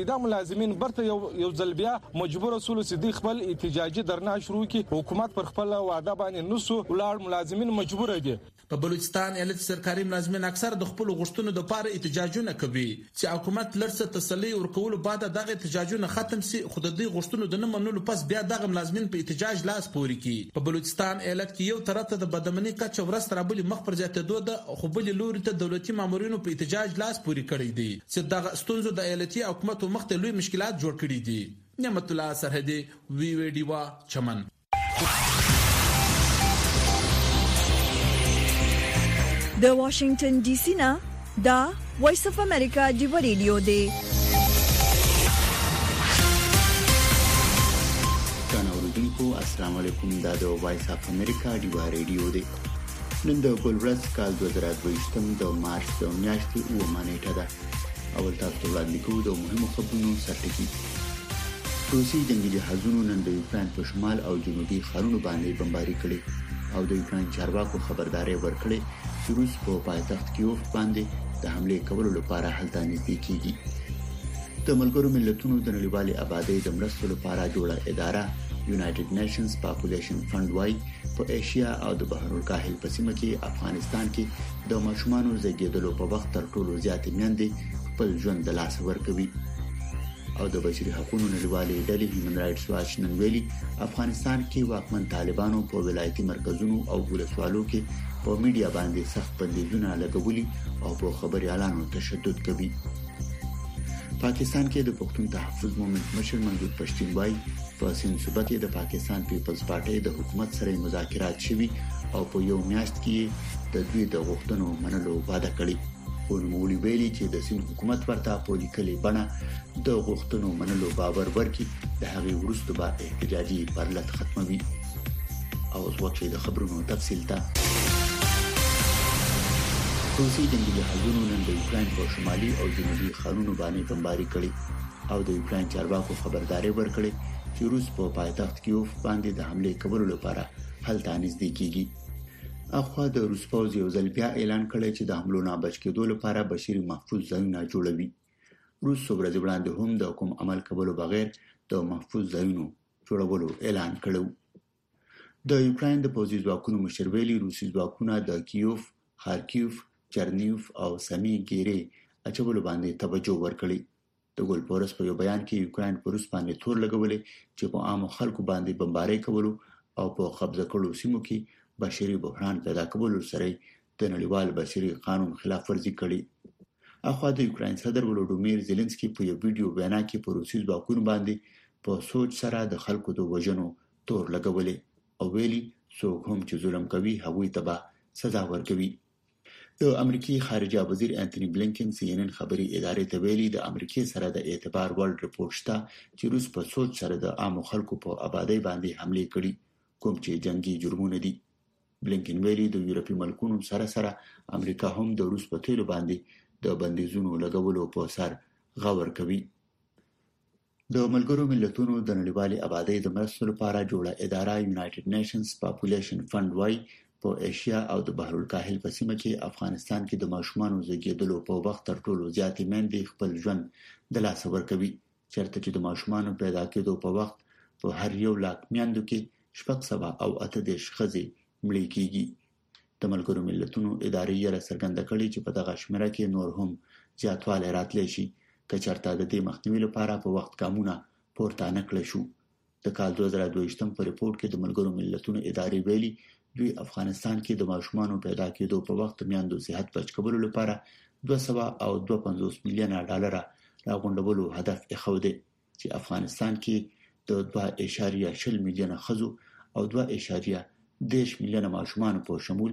پیدا ملازمین برته یو ځل بیا مجبور سول سدي خپل احتجاجي درنا شروع کی حکومت پر خپل وعده باندې نسو ولر ملازمین مجبور دي. په بلوچستان ایالت سرکاري ملازمین اکثر د خپل غشتونو د پاره احتجاجونه کوي چې حکومت لرسه تسلی ورکول بعد دغه احتجاجونه ختم سي. خو د دې غشتونو د نه منلو پس بیا دغه ملازمین په احتجاج لاس پوري کی. په بلوچستان ایالت کې یو طرف ته د بدمنۍ کچ ورسره بل مخ پر زیاتېدو د خو بل لوري ته دولتي مامورینو په احتجاج لاس پوري کړی دي چې دغه ستونزو د ایالتي حکومت مخ ته لوی مشکلات جوړ کړي دي. نعمت الله سرحدي وی ډیوا چمن. د واشنگټن ډي سي نه دا وایس اف امریکا دی ریډیو دی. السلام علیکم. دا د وایس اف امریکا دی ریډیو دی. نن د ګلورس کال 2022 د مارچ د میاشتې او مانیټه ده. اول تاسو وړاندې کوو د مهمو خبرونو سرټکی. روسي جنگي جهازونو نن د یوکرين په شمال او جنوبي ښارونو باندې بمباري کړې او د یوکرين چارواکو خبرداري ورکړې چې روس په پایتخت کیوف باندې د حمله کولو لپاره هلته نږدې کیږي. د ملګرو ملتونو د نړیوالې آبادی د مرستو لپاره جوړه اداره یونایټډ نیشنز پاپولیشن فند وايي په ایشیا او د بحر الکاهل په سیمه کې افغانستان کې د ماشومانو زیږیدلو په وخت تر ټولو زیاتې میندې خپل ژوند د لاس ورکوي. او د بشري حقوقو نړیوالې ډلې هیومن رائټس واچ نن ویلي افغانستان کې واکمن طالبانو په ولایتي مرکزونو او ولسوالو کې په میډیا باندې سخت بندیزونه لګولي او په خبريالانو تشدد کوي. پاکستان کې د پښتون تحفظ مومنت مشر منظور پښتون وايي په سنسوبه کې د پاکستان پیپلز پارټي د حکومت سره مذاکرات شوي او په یو میاشت کې د دوی د غوښتنو منلو وعده کړې. ونوموړي ویلي چې د سین حکومت ورته په لیکلي بڼه د غوښتنو منلو باور ورکړي د هغې وروسته به احتجاجي پرلط ختموي. او اوس وخت د خبرونو تفصیل ته. روسي جنگي جهازونو نن د یوکرين په شمالي او جنوبي ښارونو باندې بمباري کړې او د یوکرين چارواکو خبرداري ورکړې چې روس په پایتخت کیوف باندې د حمله کولو لپاره هلته نږدې کیږي. اخوا د روس پوځ یو ځل بیا اعلان کړی چې د حملو نه بچ کېدو لپاره بشري محفوظ ځایونه جوړوي. روس ورځ وړاندې هم د کوم عمل کولو بغیر د محفوظ ځایونو جوړولو اعلان کړو. د یوکرين د پوځي ځواکونو مشر ویلي روسي ځواکونه د کیوف، خارکیوف، چرنیوف او سمی ګيري اچولو باندې توجه ورکړي. د ګولپورس په یو بیان کې یوکرين پر روس باندې تور لګولې چې په عام خلکو باندې بمباري کولو او په قبضه کولو سیمو کې بشري بحران پیدا کولو سره د نړیوال بشري قانون خلاف ورزي کړي. اخوا د یوکرين صدر ولودیمیر زيلنسکي په یو ویډیو بیان کې په روسي ځواکونو باندې په سوچ سره د خلکو د وژنو تور لګولې او ویلي څوک هم چې ظلم کوي هغوی ته به سزا ورکوي. د امریکای خارجه وزیر انټونی بلینکن CNN خبري ادارې ته ویلي د امریکای سره د اعتبار وړ رپورټ شته چې روس په سوچ سره د عام خلکو په آبادی باندې حمله کړي کوم چې جنگي جرمونه دي. بلینکن ویلي د یورپی ملکونو سره امریکا هم د روس په تیلو باندې د بندیزونو لګولو په سر غور کوي. د ملګرو ملتونو د نړیوالې آبادی د مرستو لپاره جوړه اداره یونایټډ نیشنز پاپولیشن فند وايي په ایشیا او د بحر الکاهل په سیمه کې افغانستان کې د ماشومانو زیږیدلو په وخت تر ټولو زیاتې میندې خپل ژوند د لاس ورکوي. چېرته چې د ماشومانو پیدا کېدو په وخت په هر 1 لک میندو کې 638 ښځې مړې کیږي. د ملګرو ملتونو ادارې یې څرګنده کړې چې په دغه شمیره کې نور هم زیاتوالی راتلی شي که چېرته د دې مخنیوي لپاره په وخت ګامونه پورته نه کړل شو. د کال 2022 په ریپورت کې د ملګرو ملتونو ادارې ویلي دوی افغانستان کې د ماشومانو پیدا کېدو په وخت میندو صحت بچ کولو لپاره 252 میلیونه ډالر راغونډولو هدف ایښود چې افغانستان کې د 2.0 میلیونه ښځو او 2.10 میلیونه ماشومان په شمول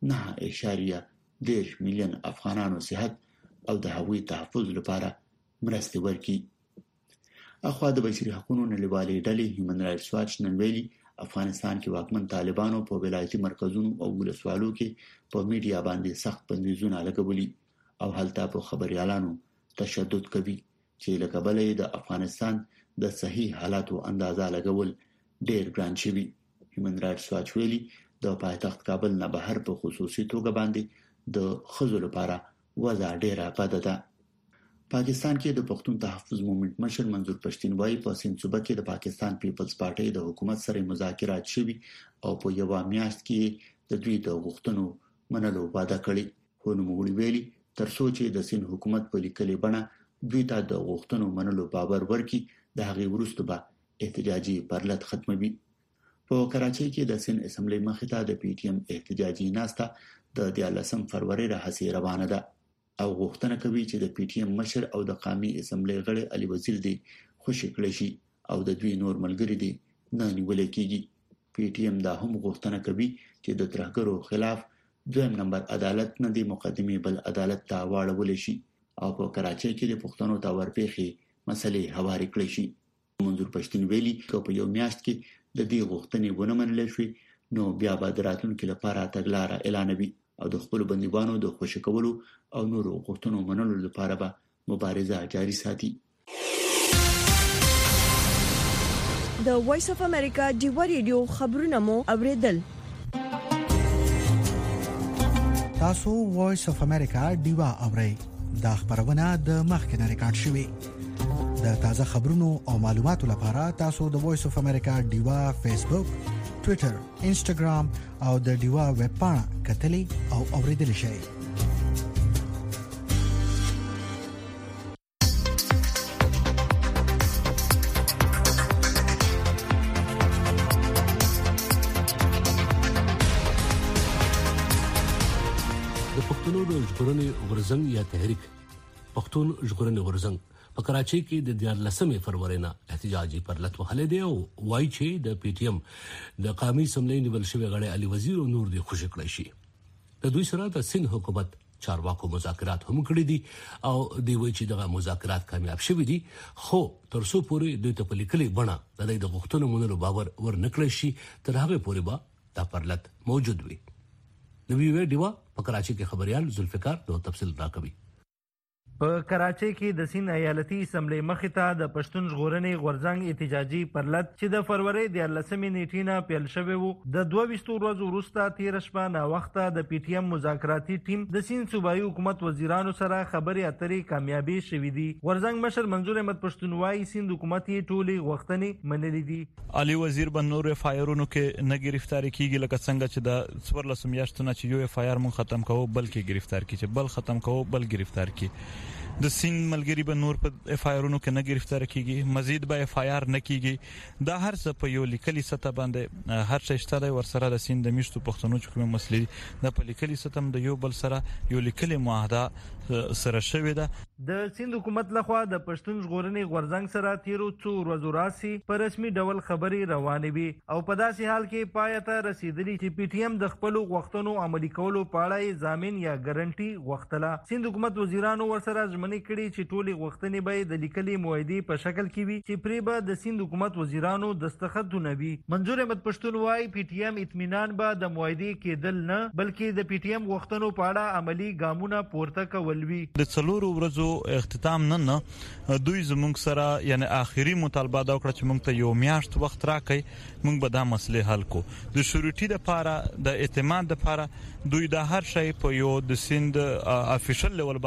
9.10 میلیون افغانانو صحت او د هغوی تحفظ لپاره مرستې ورکړي. اخوا د بشري حقوقو نړیوالې ډلې هیومن رائټس واچ نن ویلي افغانستان کې واکمن طالبانو په ولایتي مرکزونو او ولسوالو کې په میډیا باندې سخت بندیزونه لګولي او هلته په خبريالانو تشدد کوي چې له کبله د افغانستان د صحیح حالاتو اندازه لګول ډېر ګران شوی. هیومن رائټس واچ ویلي د پایتخت کابل نه بهر په خصوصي توګه باندې د خزو لپاره وضع ډېره بده ده. پاکستان کې د پښتون تحفظ موومېنټ مشر منظور پښتين وايي په سند صوبه کې د پاکستان پیپلز پارټي د حکومت سره مذاکرات شوي او په یو میاشت کې د دوی د غوښتنو منلو وعده کړې خو نوموړي ویلي ترڅو چې د سند حکومت په لیکلي بڼه دوی ته د غوښتنو منلو باور ورکړي د هغې وروسته به احتجاجي پرلط ختموي په کراچۍ کې د سند اسمبلی مخې ته د پی ټی ایم احتجاجي ناسته د 13 فروری راهیسې روانه ده او غوښتنه کوي چې د پی ټی ایم مشر او د قومي اسمبلی غړي علي وزیر دی خوشی کړی شي او د دوی نور ملګری دي نه نیول کېږي پی ټی ایم دا هم غوښتنه کوي چې د ترهګرو خلاف دویم نمبر عدالت نه دی مقدمه بل عدالت ته واړول شي او په کراچۍ کې د پښتنو ته ورپېخي مسلې هواري کړی شي منظور پښتين ویلي چې په یو میاشت کې د دې غوښتنې ونه منل شي نو بیا به د راتلونکو لپاره تګلارې اعلانوي او د خپل بنديبانو د خوشی کولو او نورو غوښتنو منلو لپاره به مبارزه جاري ساتي. د وایس اف امریکا ډیو ریډیو خبرونه مو اوریدل. تاسو وایس اف امریکا ډیو اورئ دا خبرونه د مخکنه ریکارډ شوی. د تازه خبرونو او معلوماتو لپاره تاسو د وایس اف امریکا ډیو فیسبوک، ټوئیټر، انسټاګرام او د ډیوا ویب پاڼه کتلی او اوریدل شئ. د پښتون ژغورنې غورځنګ یا تحریک پښتون ژغورنې غورځنګ په کراچۍ کې د 14 فروری نه احتجاجي پرلط وهلې دی او وایي چې د پی ټی ایم د قومي اسمبلی نیول شوی غړي علي وزیر او نور دی خوشی کړی شي. د دوی سره د سند حکومت چارواکو مذاکرات هم کړی دي او دی وایي چې دغه مذاکرات کامیاب شوي دي خو ترڅو پورې دوی ته په لیکلي بڼه د دې د غوښتنو منلو باور ورنکړی شي تر هغه پورې به دا پرلط موجود وي. د وی وی دیوا په کراچۍ کې خبريال ذوالفقار نو تفصیل راکوي. په کراچۍ کې د سند ایالتي اسمبلی مخې ته د پښتون ژغورنې غورځنګ احتجاجي پرلط چې د فروری د 14 نیټې نه پیل شوی وو د 22 ورځې وروسته 13 شپه نه وخته د پی ټی ایم مذاکراتي ټیم د سند صوبایي حکومت وزیرانو سره خبرې اترې کامیابی شوې دي. غورځنګ مشر منظور احمد پښتون وايي سند حکومت یې ټولې غوښتنې منلې دي. علي وزیر بنور فایرونو کې نه گرفتاری کیږي لکه څنګه چې د 14 میاشتونو چې یو فایر مون ختم کوو بلکې گرفتار کی چې بل ختم کوو بل گرفتار کی. د سین ملګری به نور په اف آی آرونو کې نه گرفتار کیږي مزید به اف آی آر نه کیږي دا هر څه په یو لیکلي سطح باندې هر څه شته ور سره د سین د میشتو پښتنو چې کومه مسلې د په لیکلي سطح د یو بل سره یو لیکلي معاهده سره شوې ده. د سند حکومت لخوا د پښتون ژغورنې غورځنګ سره تیرو څو ورځو راسي په رسمي ډول خبري روانې وي او په داسې حال کې پایته رسیدلی چې پی ټی ایم د خپل غوښتنو عملي کولو په اړه ضامن یا ګارانټي غوښتله. سند حکومت وزیرانو ورسره ژمنې کړې چې ټولې غوښتنې به د لیکلي موعدې په شکل کې وي چې پرې به د سند حکومت وزیرانو دستخطونه وي. منظور احمد پښتون وايي پی ټی ایم اطمینان به د موعدې کېدل نه بلکې د پی ټی ایم غوښتنو په اړه عملی ګامونه پورته کول وي. د څلورو ورځو اختتام نه دوی زموږ سره یعنی آخري مطالبه دا وکړه چې موږ ته یو میاشت وخت راکړي موږ به دا مسلې حل کو. د شروطي لپاره د اعتماد لپاره دوی د هر شی په یو د سند افیشل لیول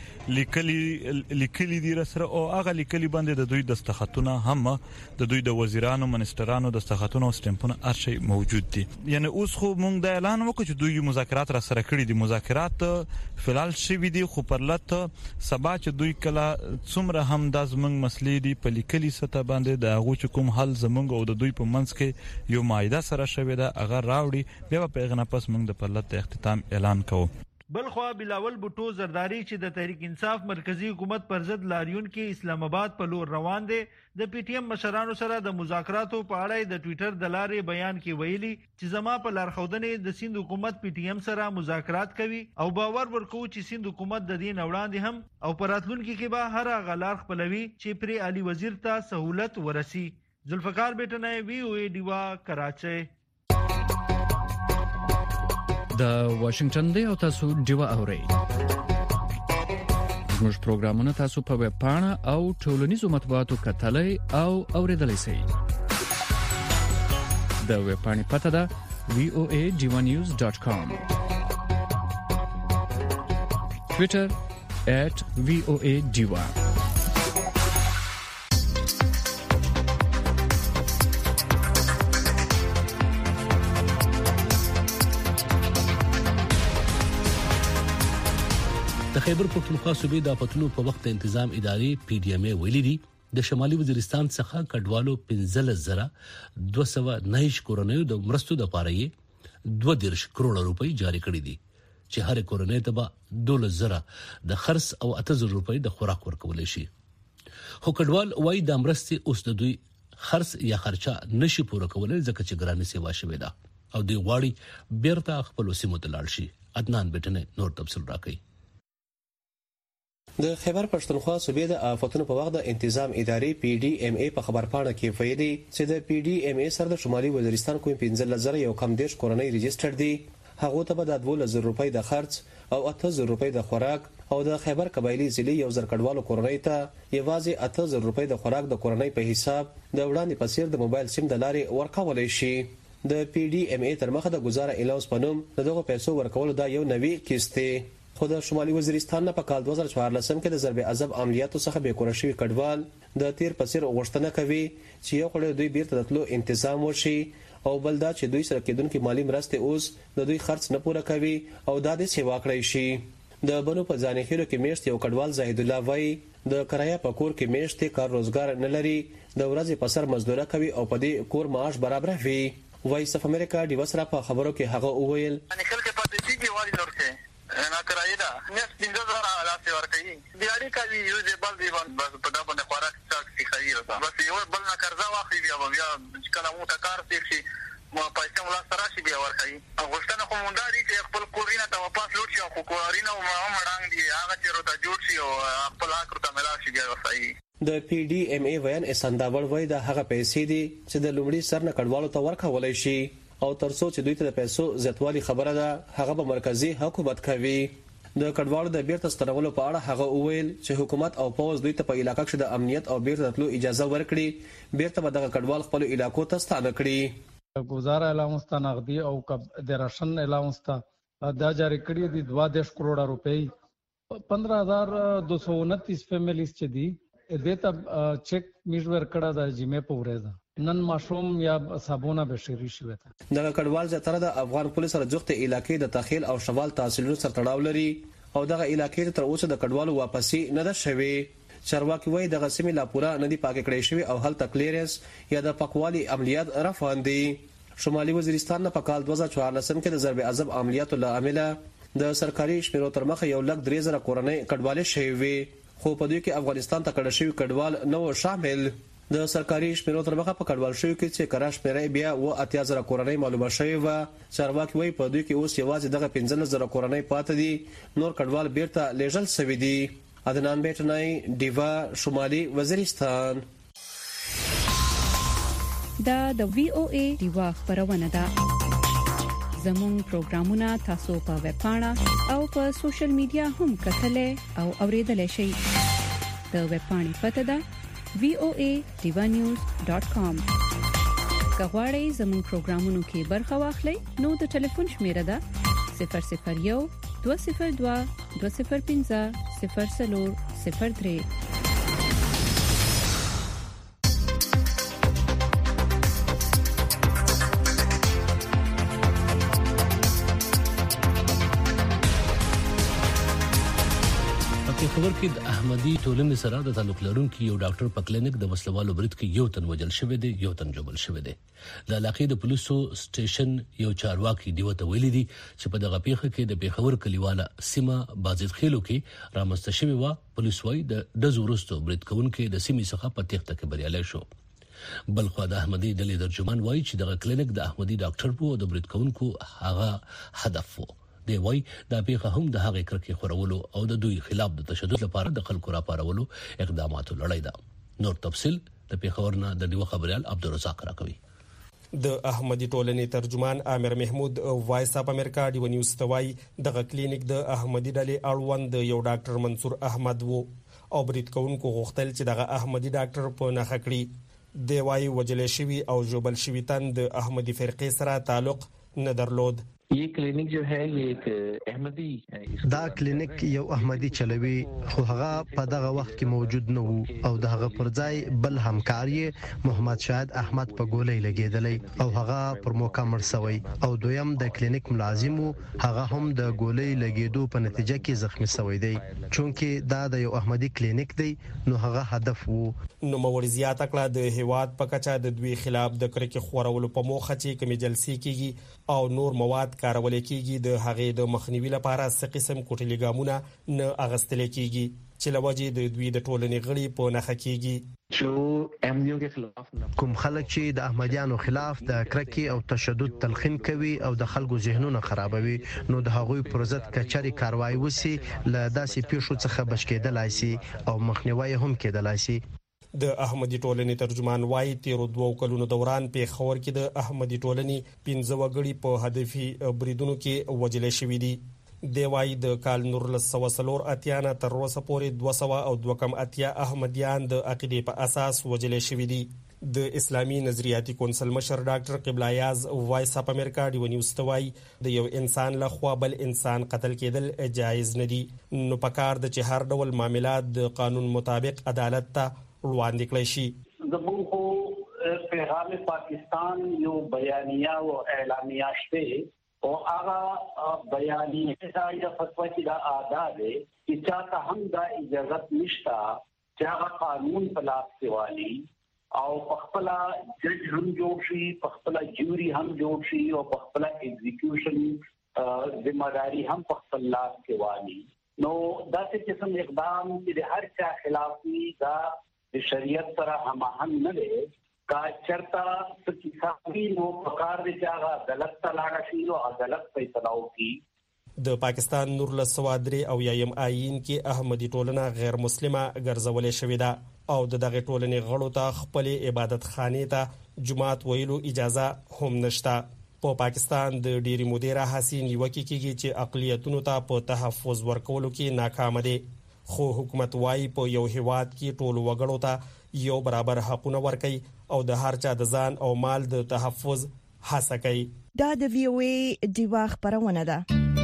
باندې لیکلي دي سره او هغه لیکلي باندې د دوی دستخطونه هم د دوی د وزیرانو منسټرانو دستخطونه او سټمپونه هر شی موجود دي. یعنی اوس خو موږ د اعلان وکړو چې دوی مذاکرات را سره کړی دي. مذاکرات فلال شوي دي خو پرلط سبا چې دوی کله څومره هم د زمنګ مسلې دي په لیکلي سطح باندې د هغه کوم حل زمنګ او د دوی په منځ کې یو معاهده سره شوې ده هغه راوړي بیا په غنه پس موږ د پرلط اختتام اعلان کوو. بلخوا بلاول بوټو زرداری چې د تحریک انصاف مرکزی حکومت پر ضد لاریون کې اسلام آباد په لور روان دي د پی ټی ایم مشرانو سره د مذاکراتو په اړه د ټوئیټر د لارې بیان کې ویلي چې زما په لارښودنې د سند حکومت پی ټی ایم سره مذاکرات کوي او باور ورکوي چې سند حکومت د دې وړاندې هم او پراتلونکو کې به هر غلار خپلوي چې پر علي وزیر ته سہولت ورسي. ذوالفقار بیٹنای وی او ای ډیوا کراچۍ. د واشنگټن دی او تاسو ډیوا اورئ. زموږ پروګرامونه تاسو په ویب پاڼه او ټولنیزو مطبوعاتو کتلای او اوریدلای شئ. د ویب پاڼې پته ده voadivanews.com. ټوئیټر، facebook@voadiva. د خیبر پختونخوا صوبې د افتونو په وخت تنظیم ادارې PDMA ویلي دي د شمالي وزیرستان څخه کډوالو 15,209 کورنیو د مرستو د پاره 2.2 کروڑ روپۍ جاری کړې دي چې هر کورنۍ ته به 12,000 د خرڅ او 8,000 روپۍ د خوراک ورکول شي. خو کډوال وای د مرستې اوس د دوی خرڅ یا خرچه نشي پوره کولای ځکه چې ګراني سیوا شوې ده او دوی غواړي بیرته خپل سیمو ته لاړ شي. عدنان بټنه نور تفصیل راکړي. د خیبر پښتونخوا صوبې د آفتونو په وخت د تنظیم ادارې PDMA په خبرپاڼه کې ویلي چې د PDMA سره د شمالي وزیرستان کوم 15,000 یو کم دیش کورنۍ ريجستره دي. هغه ته به د 12,000 روپۍ د خرڅ او 8,000 روپۍ د خوراک او د خیبر قبایلی ضلع یو زر کډوالو کورنۍ ته یوازې 8,000 روپۍ د خوراک د کورنۍ په حساب د وړاندې پسیر د موبایل سیم د لارې ورکولای شي. د PDMA تر مخه د گزاره الاوس پنوم دغه پیسو ورکول دا یو نوی کیسته. خو د شمالي وزیرستان نه په کال 2014 کې د ضرب عذاب عملیاتو څخه به کور شوی کډوال د تیر پسیر غوښتنه کوي چې یو خړې دوی بیرته تلو تنظیم وشي او بل دا چې دوی سره کېدونکو مالی مرسته اوس د دوی خرڅ نه پوره کوي او د دې سیوا کړی شي. د بنو په ځانې خېلو کې میشت یو کډوال زاهد الله وای د کرایه په کور کې میشت کار روزګار نه لري د ورځې په سر مزدوري کوي او په دې کور معاش برابر وي. وایس اف امریکا د وسره په خبرو کې هغه وویل انا کرایدا نس 15,000 علاوه ورکړي دیاري کوي یوزبل دی بس په دا باندې خوراک څاک خیر بس یو بل نه قرضه واخلي بیا کله مو ټکار شي ما پیسې ولا سره شي بیا ورکړي غوښتنه کوم دا دي چې خپل کورینه ته واپس لوټ شي او کورینه ما مړنګ دي هغه چې روته جوړ شي او خپل حق ته ملا شي بیا ورکړي. د PDMA ویان اسنداول وای د هغه پیسې دي چې د لومړي سر نه کډوالو ته ورکولای شي او ترڅو چې دوی ته د پیسو زیاتوالی خبره ده هغه به مرکزی حکومت کوي. د کډوالو د بیرته ستنولو په اړه هغه وویل چې حکومت او پوز دوی ته په علاقې کې د امنیت او بیرته تلو اجازه ورکړي بیرته به د کډوال خپل علاقو ته ستانه کړي. گزاره الاونس ته نقدي او د راشن الاونس ته دا جاری کړی دي 2.2 کروڑ روپۍ 15,229 فیملیز چې دي دته چیک میژور کړه د جمعې په ورځ نن ماشوم یا صابونه بشری شوی ته. د کډوال زیاتره د افغان پولیس سره جوخت علاقې د تخیل او شمال تحصیلونو سره تړاو لري او دغه علاقې تر اوسه د کډوالو واپسی نه ده شوی. چارواکي وایي دغه سیمه لا پورا نه دی پاک کړی شوی او هلته کلیرنس یا د پاکوالي عملیات روان دي. شمالي وزیرستان نه په کال 2014 کې د ضرب عذاب عملیاتو لامل د سرکاري شمیرو تر مخه یو لک 3,000 کورنۍ کډوالې شوی خو په دوی کې افغانستان ته کډه شوی کډوال نو شامل. د سرکاري شمیرو تر مخه په کډوال شوی کې چې کراش پیرای بیا و 80,000 کورنۍ معلومه شوی و. چارواکي وایي په دوی کې اوس یوازې دغه 15,000 کورنۍ پاتې دي نور کډوال بیرته لیږل شوی دي. عدنان بیٹنای دیوا شمالي وزیرستان. دا د VOA دیوا خبرونه ده. زموږ پروګرامونه تاسو په ویب پاڼه او په سوشل میډیا هم کتلې او اوریدلای شئ. د ویب پاڼې پته ده voadivanews.com. کغواړئ زموږ پروګرامونو کې برخه واخلئ نو د ټلیفون شمیره ده 001 202 205 0003. خبر کې د احمدي ټولنې سره د تعلق لرونکو یو ډاکټر په کلینیک د وسلوالو برید کې یو تن وجل شوی دی یو تن جوړل شوی دی. د علاقې د پولیسو سټیشن یو چارواکي دیوته ویلي دي چې په دغه پیښه کې د پیښور کلیواله سیمه بازید خېلو کې رامسته شوی و. پولیس وايي د زورستو برید کوونکو د سیمې څخه په تخته کې بریالي شو. بلخو د احمدي ډلې ترجمان وايي چې دغه کلینیک د احمدي ډاکټر په د برید کوونکو هغه هدف وو. دی وای دا پیښه هم د هغې کرکې خورولو او د دوی خلاف د تشدد لپاره د خلکو راپارولو اقداماتو لړۍ ده. نور تفصيل د پیښورنا د دیو خبريال عبدالرزاق راکوي. د احمدي ټولنې ترجمان عامر محمود وایس اپ امریکا دی نیوز توای دغه کلینیک د احمدي ډلې اړوند یو ډاکټر منصور احمد وو او برید کوونکو غوښتل چې دغه احمدي ډاکټر په نخښه کړي. دی وای وجل شوی او جوبل شوی تن د احمدي فرقې سره تعلق نه درلود. ये क्लिनिक जो है ये एक अहमदी دا کلینیک یو احمدي چلوي خو هغه په دغه وخت کې موجود نه وو او دغه پرځای بل همکار یې محمد شاهد احمد په ګولۍ لګیدلی او هغه پر موقع مړ شوی او دویم د کلینیک ملازم هغه هم د ګولۍ لګیدو په نتیجه کې زخمی شوی دی چونکه دا د یو احمدي کلینیک دی نو هغه هدف وو نو مورزيات کړه د هیواد په کچا د دوی خلاف د کرکې خورولو په موخه چې کمی جلسې کیږي او نور مواد کارول کیږي د هغې د مخنیوي لپاره څه قسم کوټلي ګامونه نه اغستل کیږي چې لوجه د دوی د ټولنې غړي په نخښه کیږي کوم خلک چې د احمدیانو خلاف د کرکې او تشدد تلقین کوي او د خلکو ذهنونه خرابوي نو د هغوی پر ضد کچري کاروایی وسی ل داسې پیښو څخه بچ کېدلای شي او مخنیوي هم کېدلای شي د احمدي ټولنې ترجمان وایي تیرو 2 کلونو دوران په خور کې د احمدي ټولنې 15 وګړي په هدفي بریدونو کې وجل شوې دي دی وایي د کال 1984 تر اوسه پورې 202 احمدیان د عقیدې په اساس وجل شوې دي د اسلامي نظریاتي کونسل مشر ډاکټر قبله یاز وایس اپ امریکا دی ونیوز توای د یو انسان له خوا بل انسان قتل کېدل جایز نه دي نو پکار د چې هر ډول معاملات د قانون مطابق عدالت ته وړاندې کړي شي زموږ پیغام پاکستان یو بیانیه او اعلامیه شته او هغه بیانیه دا فتوا چې دا آزاد دي چې چاته هم دا اجازه نشته چې هغه قانون په لاس کې والي او خپل جج هم جوړ شي خپل جوري هم جوړ شي او خپل ایگزیکیوشن ذمہداري هم خپل لاس کې والي نو دا چې څنګه اقدام چې هر چا خلاف وي دا د شریعت سره هماهنګ نه دی کا چرتا څه نو پکار دي چې هغه عدالت ته لاړ شي او عدالت فیصله وکړي د پاکستان نور لسوادري او یم آئین کې احمدي ټولنه غیر مسلمه ګرځولې شوې ده او دغه ټولنې غړو ته خپل عبادت خانه ته جمعات ویلو اجازه هم نشته په پاکستان د ډيري مدیره حسین نیوکه کیږي چې اقلیتونو ته په تحفظ ورکولو کې ناکام دي خو حکومت وايي په یو هیواد کې ټول وګړو ته یو برابر حقونه ورکړي او د هر چا د ځان او مال د تحفظ هڅه کوي دا د وی او ای دیوا خبرونه ده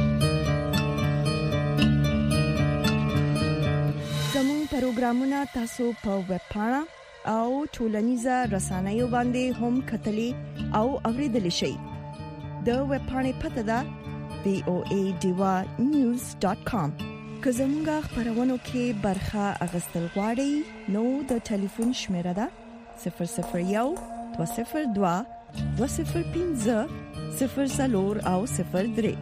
زموږ پروګرامونه تاسو په ویب پاڼه او ټولنیزه رسنیو باندې هم کتلی او اوریدلی شئ د ویب پاڼې پته ده voadiwa.news.com که زموږه خبرونه کې برخه اغستل غواړئ نو د ټلیفون شمیره ده 001 202 205 00 او 03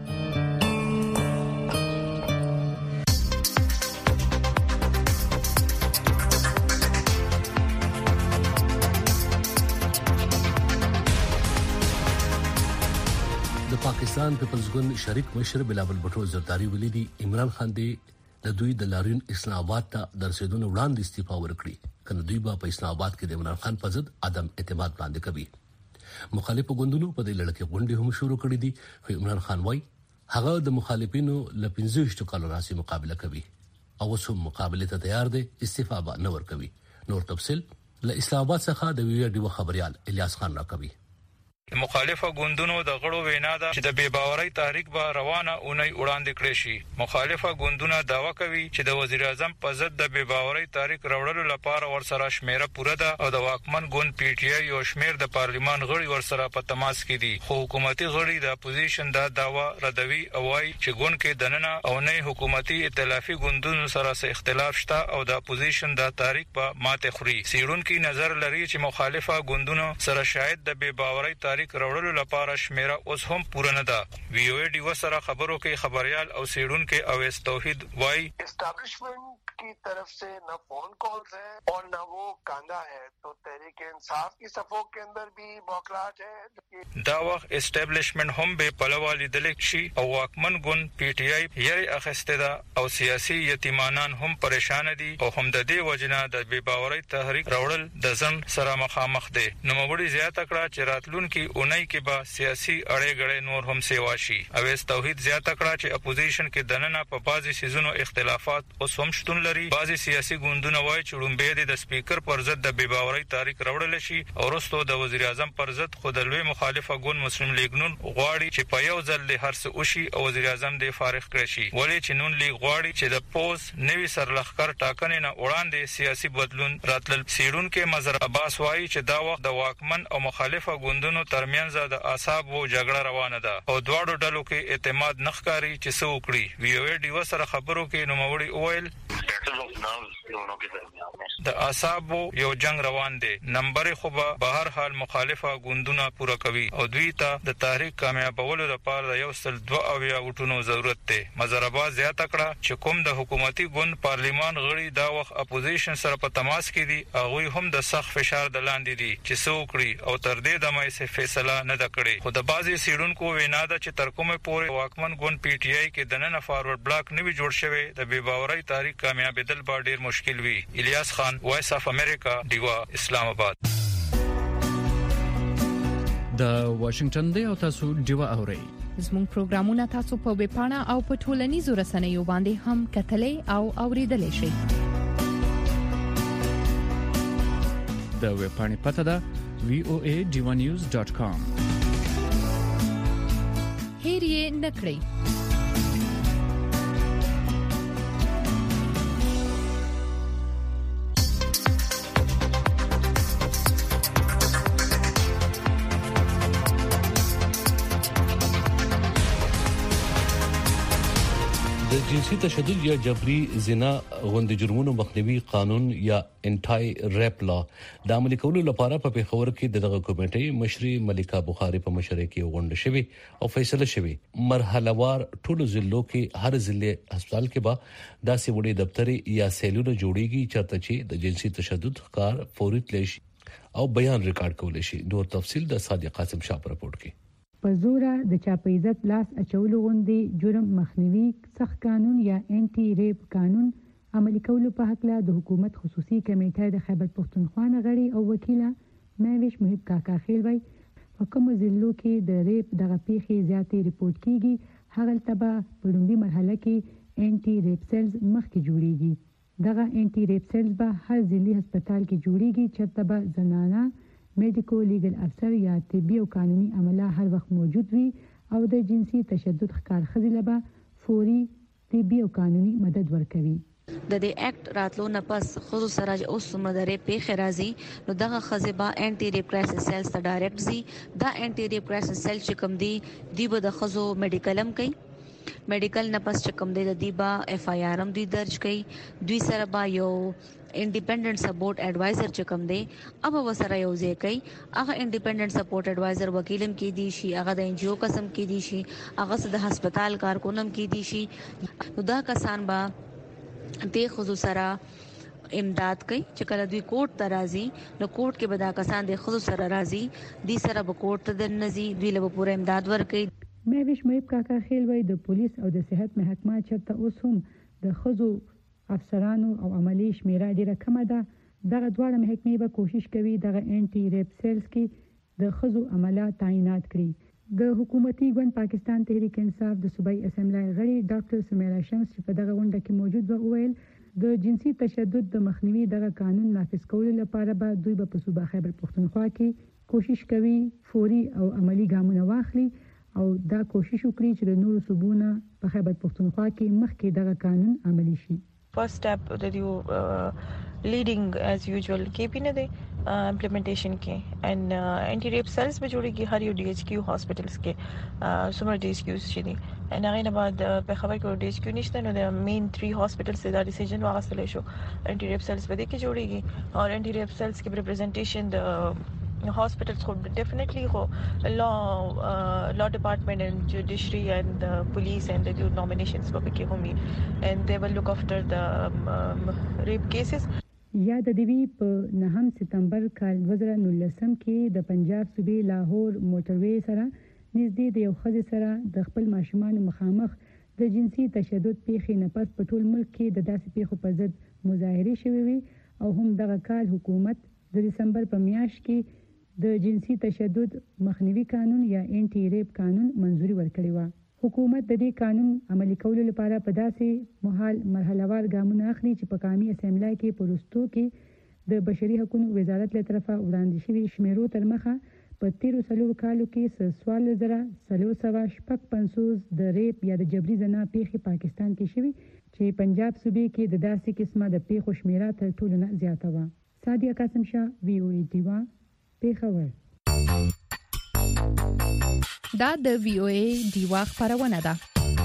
پاکستان پیپلز ګوند شریک مشر بلاول بټو زرداری ولیدي عمران خان دی د دوی د لاریون اسلام آباد ته درسیدونه وړاندې استعفا ورکړي کنه دوی په اسلام آباد کې د عمران خان په ضد عدم اعتماد باندې کوي مخالفو ګوندونو په دې لړ کې غونډې هم شروع کړې دي خو عمران خان وايي هغه د مخالفینو ل 15 کالو راځي مقابله کوي او اوس هم مقابله ته تیار دی استعفا به نه ورکوي نور تفصيل ل اسلام آباد څخه د ویډیو خبريال الیاس خان راکوي مخالفه ګوندونو د غړو وینا ده چې د بے باورۍ تحریک به روانه اونۍ وړاندې کړي شي مخالفه ګوندونه داوا کوي چې د وزیر اعظم په ضد د بے باورۍ تحریک راوړلو لپاره ورسره شمیره پوره ده او د واکمن ګوند پی ټی آی او شمیر د پارلیمان غړي ورسره په تماس کې دي خو حکومتي غړي د اپوزیشن دا داوا ردوي او وايي چې ګوند کې دننه او نه حکومتي ائتلافي ګوندونو سره څه اختلاف شته او د اپوزیشن د تحریک په ماته خوري سیرونکو نظر لري چې مخالفه ګوندونو سره شاید د بے باورۍ راوړلو لپاره شمیره اوس هم پوره نه ده وی او ډي وسره خبرو کې خبريال او سیډونکو اویس توحید وای اسټابلیشمنٹ की तरफ से न फोन कॉल्स है और न वो कांदा है तो तहरीक इंसाफ की सफों के अंदर भी बौखलाहट है دا وخت اسټابلیشمنٹ هم به پلوالي دلکشي او واکمن ګوند پی ټی آی یې اخسته ده او سیاسي یتیمانان هم پریشان دي او هم د دې وجنه د بے باورۍ تحریک راوړل د ځم سره مخامخ دي نو مبړي زیاته کړه چې راتلونکي اونۍ کې به سیاسي اړې غړې نور هم سیوا شي اویس توحید زیاته کړه چې اپوزیشن کې دننه په بازي سيزونو اختلافات اوس هم شتون لري. بعضي سیاسي ګوندونه وایي چې لومبه د سپیکر پر ضد د بیباورۍ تاریخ راوړل شي او وروسته د وزیر اعظم پر ضد خود لوی مخالفه ګوند مسلم لیگ نون غواړي چې په یو ځل له هر څه وشي او وزیر اعظم د فارغ کړي شي. ولې چې نون لیگ غواړي چې د پوز نوي سرلخکر ټاکنې نه وړاندې سیاسي بدلون راتلل. سیډونکو مظهر عباس وایي چې دا وخت د واکمن او مخالفه ګوندونو ترمنځ د اعصابو جګړه روانه ده او دواړو ډلو کې اعتماد نخکاری چې څه وکړي. وی او ډي وسره خبرو کې نوموړي اویل د اعصابو یو جنگ روان دی. نمبر خو به هر حال مخالفه ګوندونه پوره کوي او دوی ته د تحریک کامیابولو لپاره د 102 وټونو ضرورت دی. مزربا زیاته کړه چې کوم د حکومتي ګوند پارلیمان غړي دا وخت اپوزیشن سره په تماس کې دي هغه هم د سخت فشار د لاندې دي چې څه وکړي او تر دې د مې څه فیصله نه ده کړې. خو د بعضي سیډونکو وینا ده چې تر کومه پورې واکمن ګوند پی ټی آی کې د نن فارورډ بلاک نوي جوړ شوی د بیباورۍ تاریخ کامیابیدل به ډیر مشکل وي. الیاس خان، وایس اف امریکا، دیوا، اسلام آباد. د واشنگټن دی او تاسو دیوا اورئ. زموږ پروګرامونه تاسو په ویب پاڼه او په ټولنیزو رسنیو باندې هم کتلې او اوریدلې شئ. د ویب پاڼې پته ده voa.divanews.com. هیر یې نکړئ. د جنسي تشدد یا جبري زنا غوندي جرمونو مخنیوي قانون یا انټای ریپ لا د عملي کولو لپاره په پیښور کې دغه کمیټې مشري ملکه بخاري په مشرۍ کې غونډه شوې او فیصله شوې. مرحله وار ټولو ضلعو کې هر ضلع هسپتال کې به داسې وړي دفتر یا سیلونه جوړيږي چرته چې د جنسي تشدد کار فوري تلش او بیان ریکارډ کول شي. نور تفصيل د صادق قاسم شاه په رپورت کې. په زوره د چا په عزت لاس اچولو غوندې جرم مخنیوي سخت قانون یا انټي ریپ قانون عملي کولو په حق له د حکومت خصوصي کمیټه د خیبر پښتونخوا غړي او وکیله مهوش محب کاکا خیلوي په کوم ضلعو کې د ریپ دغه پیښې زیاتې ریپورت کیږي هغه تبع په لومړي مرحله کې انټي ریپ سیلز مخکې جوړیږي. دغه انټي ریپ سیلز به هر ضلعي هسپتال کې جوړیږي چې تبع زنانه میډیکو لیګل افسر یا طبي او قانوني عمله هر وخت موجود وي او د جنسي تشدد ښکار خزله به فوري طبي او قانوني مدد ورکوي. د دې اکټ راتلو نه پس خصوص سره اوس مدرې په خرازي نو دغه خزبه انټي ریپ کرایسس سیلز ته ډایرکټ زی دا انټي ریپ کرایسس سیل چې کوم دی به د خزو میډیکلم کوي. میډیکل نه پس چې کوم دی د دیبا اف آی آر ام دی درج کړي. دوی سره با یو انډیپندنٹ سپورټ ایڈوایزر چې کوم دی اب وسره یو ځای کوي. هغه انډیپندنٹ سپورټ ایڈوایزر وکیلم کې دی شي هغه د ان جی او قسم کې دی شي هغه د هسپتال کارکونم کې دی شي. نو دا کسان با د خصوص سره امداد کوي چې کله دوی کوټ ته راځي نو کوټ کې به دا کسان د خصوص سره راځي دي سره به کوټ ته نزي دوی له پوره امداد ورکوي. مهوش محب کاکا خیلوي د پولیس او د صحت محکمه چرته اوس هم د خزو افسرانو او عملی شمیره ډیره کمه ده. دغه دواړه محکمې به کوشش کوي دغه انټي ریپ سیلز کې د خزو عملات تعینات کړي. د حکومتي ګوند پاکستان تحریک انصاف د صوبایي اسمبلی غړي ډاکټر سمیرا شمس چې په دغه غونډه کې موجود و وویل د جنسي تشدد د مخنیوي دغه قانون نافذ کولو لپاره به دوی په صوبه خیبر پښتونخوا کې کوشش کوي فوري او عملی ګامونه واخلي او دا کوشش وکړي چې د نورو صوبونو په خیبر پښتونخوا کې مخکې دغه قانون عملی شي. First step that you leading as usual KP ने दे implementation के and anti rape cells में जोड़ेगी हर यू DHQ hospitals के सुमर DHQs चीनी and आगे ना बाद पे खबर को DHQ निश्चित नो the main 3 hospitals से दा decision वाला से ले शो anti rape cells पे देखे जोड़ेगी और anti rape cells के representation the hospitals को definitely हो law department and judiciary and the police and the nominations को भी के होंगी and they will look after the rape cases. یاد دی په 9 سپتمبر کال 2019 کې د پنجاب صوبې لاهور موټروي سره نږدې د یو خځې سره د خپل ماشومان مخامخ د جنسي تشدد پیښې نه پس په ټول ملک کې د داسې پیښو په ضد مظاهرې شوې وي او هم دغه کال حکومت د دسمبر په میاشت کې د جنسي تشدد مخنیوي قانون یا انټي ریپ قانون منځوري ورکړی و. حکومت د دې قانون عملي کولو لپاره په داسې مرحله‌وار ګامونه اخلي چې په قومي اسمبلی کې پروستو کې د بشري حقوقو وزارت له طرفه وړاندې شوی شمیرو تر مخه په 13 کالو کې 14,355 د ریپ یا د جبري زنا پیښې پاکستان کې شوی چې پنجاب صوبې کې د داسې قسمه د پیښو شمیره تر ټولو نه زیاته و. سادیا قاسم شاه VOA دیوا پیښور. دا د VOA دیوا خبرونه ده.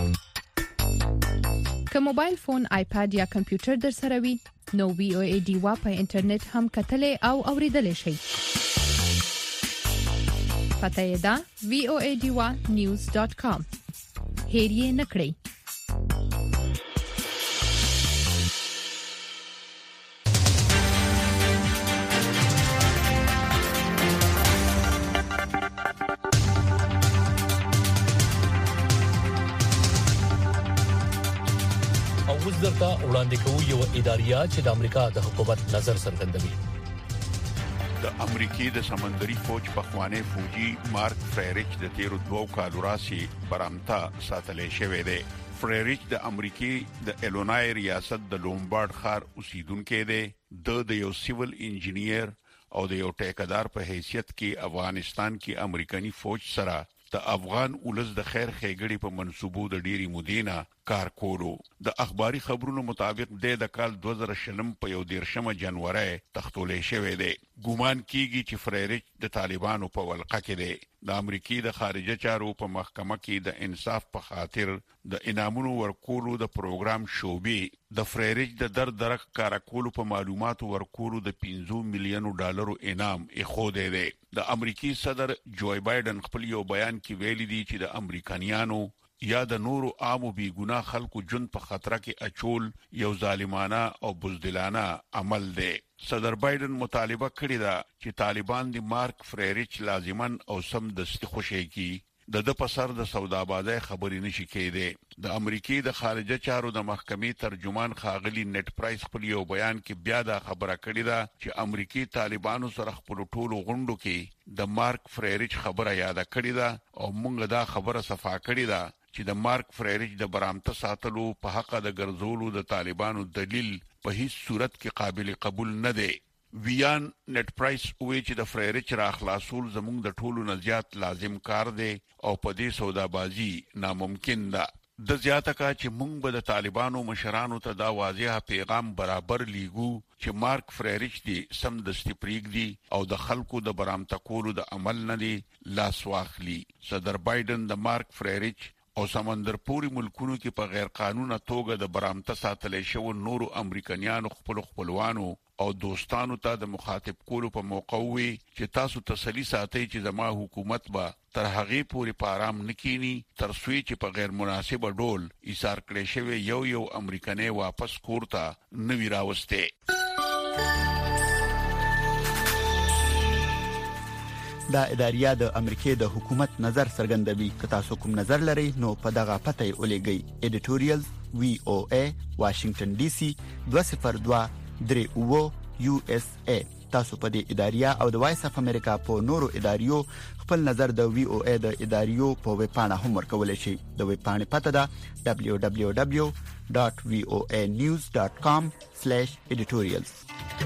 که موبایل فون، آیپاد یا کمپیوټر در سره وي نو VOA دیوا په انټرنیټ هم کتلې او اوریدلې شئ. پته یې ده voadiwa.news.com. هیر یې نکړئ. درته وړاندې کوو یو اداریه چې د امریکا د حکومت نظر څرګندوي. د امریکای د سمندري فوج په خوانې فوجي مارک فریریچ د 2 کالو راسي برامتا ساتلې شوې ده. فریریچ د امریکای د ایلونای ریاست د لومبارد ښار اوسیدونکو دی. د یو سیول انجینیر او د یو ټیکدار په حیثیت کې افغانستان کې امریکایي فوج سره د افغان ولس د خیر ښېګړې په منسوبو د ډيري مودینا کار کولو. د اخباري خبرونو مطابق د کال 2020 په 11 جنوري تختولې شوې ده. ګومان کیږي چې فریریچ د طالبانو په ولقه کې دی. د امریکای د خارجه چارو په محکمه کې د انصاف په خاطر د انعامونو ورکولو د پروګرام شوبې د فریریچ د درک کارکولو په معلوماتو ورکولو د $5 مليون انعام اخوده دی. د امریکای صدر جو بایدن خپل یو بیان کې ویلي دی چې د امریکایانو یا د نورو عامو بی ګناه خلکو جون په خطر کې اچول یو ظالمانه او بزدلانه عمل دی. صدر بایدن مطالبه کړې ده چې طالبان د مارک فریریچ لازمان او سم دستي خوشي کی د پسر د سودابازۍ خبرې نشي کېده. د امریکای د خارجه چارو د محکمې ترجمان خاغلی نت پرایس خپل یو بیان کې بیا دا خبره کړې ده چې امریکای طالبانو سره خپل ټولو غونډو کې د مارک فریریچ خبره یاد کړې ده او موږ دا خبره صفا کړې ده چې د مارک فریریچ د برامته ساتلو په حق د ګرځولو د طالبانو دلیل په هیڅ صورت کې قابل قبول نه دی. ویان نت پرایس وی چې د فریریچ را خلاصول زموږ د ټولو نزيات لازم کار دی او په دې سودابازي ناممکن ده. د زیاته کا چې موږ به د طالبانو مشرانو ته دا واضح پیغام برابر لیږو چې مارک فریریچ دی سم دستي پریږدي او د خلکو د برامته کولو د عمل نه دی لاس واخلي. صدر بایدن د مارک فریریچ او سمندر پوري ملکونو کې په غیر قانوني توګه د برامته ساتلې شو نورو امریکایانو خپلوانو او دوستانو ته د مخاطب کولو په موقع وي چې تاسو تسلی ساتئ چې زما حکومت به تر هغه پورې پارام نکینی تر سوی چې په غیر مناسب ډول ایثار کړی شوی یو امریکایي واپس کورته نوی راوسته. دا اداریه د امریکای د حکومت نظر څرګندوي. که تاسو کوم نظر لرئ نو په دغه پته ولېږئ. editorials VOA Washington DC 202 USA. تاسو په دې اداریه او د وایس اف امریکا په نورو اداریو خپل نظر د VOA د اداریو په ویب پاڼه هم ورکولای شئ. د ویب پاڼې پته ده www.voanews.com/editorials.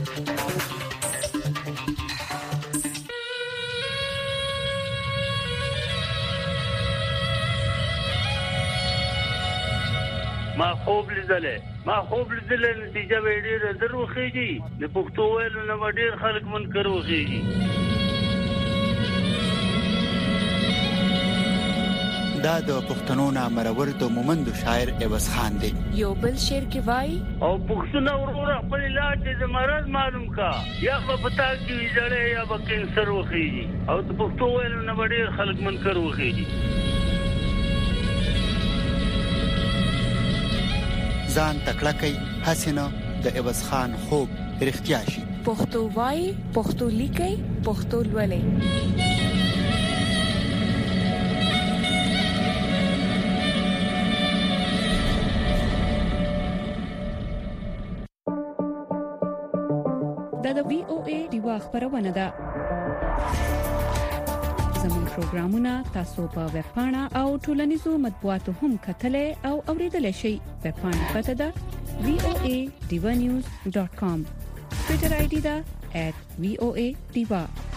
ما خوب لیدلې نتیجه به ډېره دروخېږي. د پښتو ویلو نه ډېر خلک منکر وخېږي. دا د پښتنو نامرور د مومند شاعر عوض خان دی. یو بل شعر کې وای او پښتون ورور خپل علاج د مرض معلوم کا یا په پتا کې جړې یا په کینسر وخېږي او د پښتو ویلو نه ډېر خلک منکر وخېږي. ځان تکړه حسینه د عوض خان خوب رښتیا شي. پښتو وای، پښتو لیکي، پښتو لولي. دا د VOA دیوا خبرونه ده. زموږ پروګرامونه تاسو په ویب پاڼه او ټولنیزو مطبوعاتو هم کتلای او اوریدلای شئ. ویب پاڼه پته ده voa.divanews.com. ټویټر آی ډي ده @voa diva.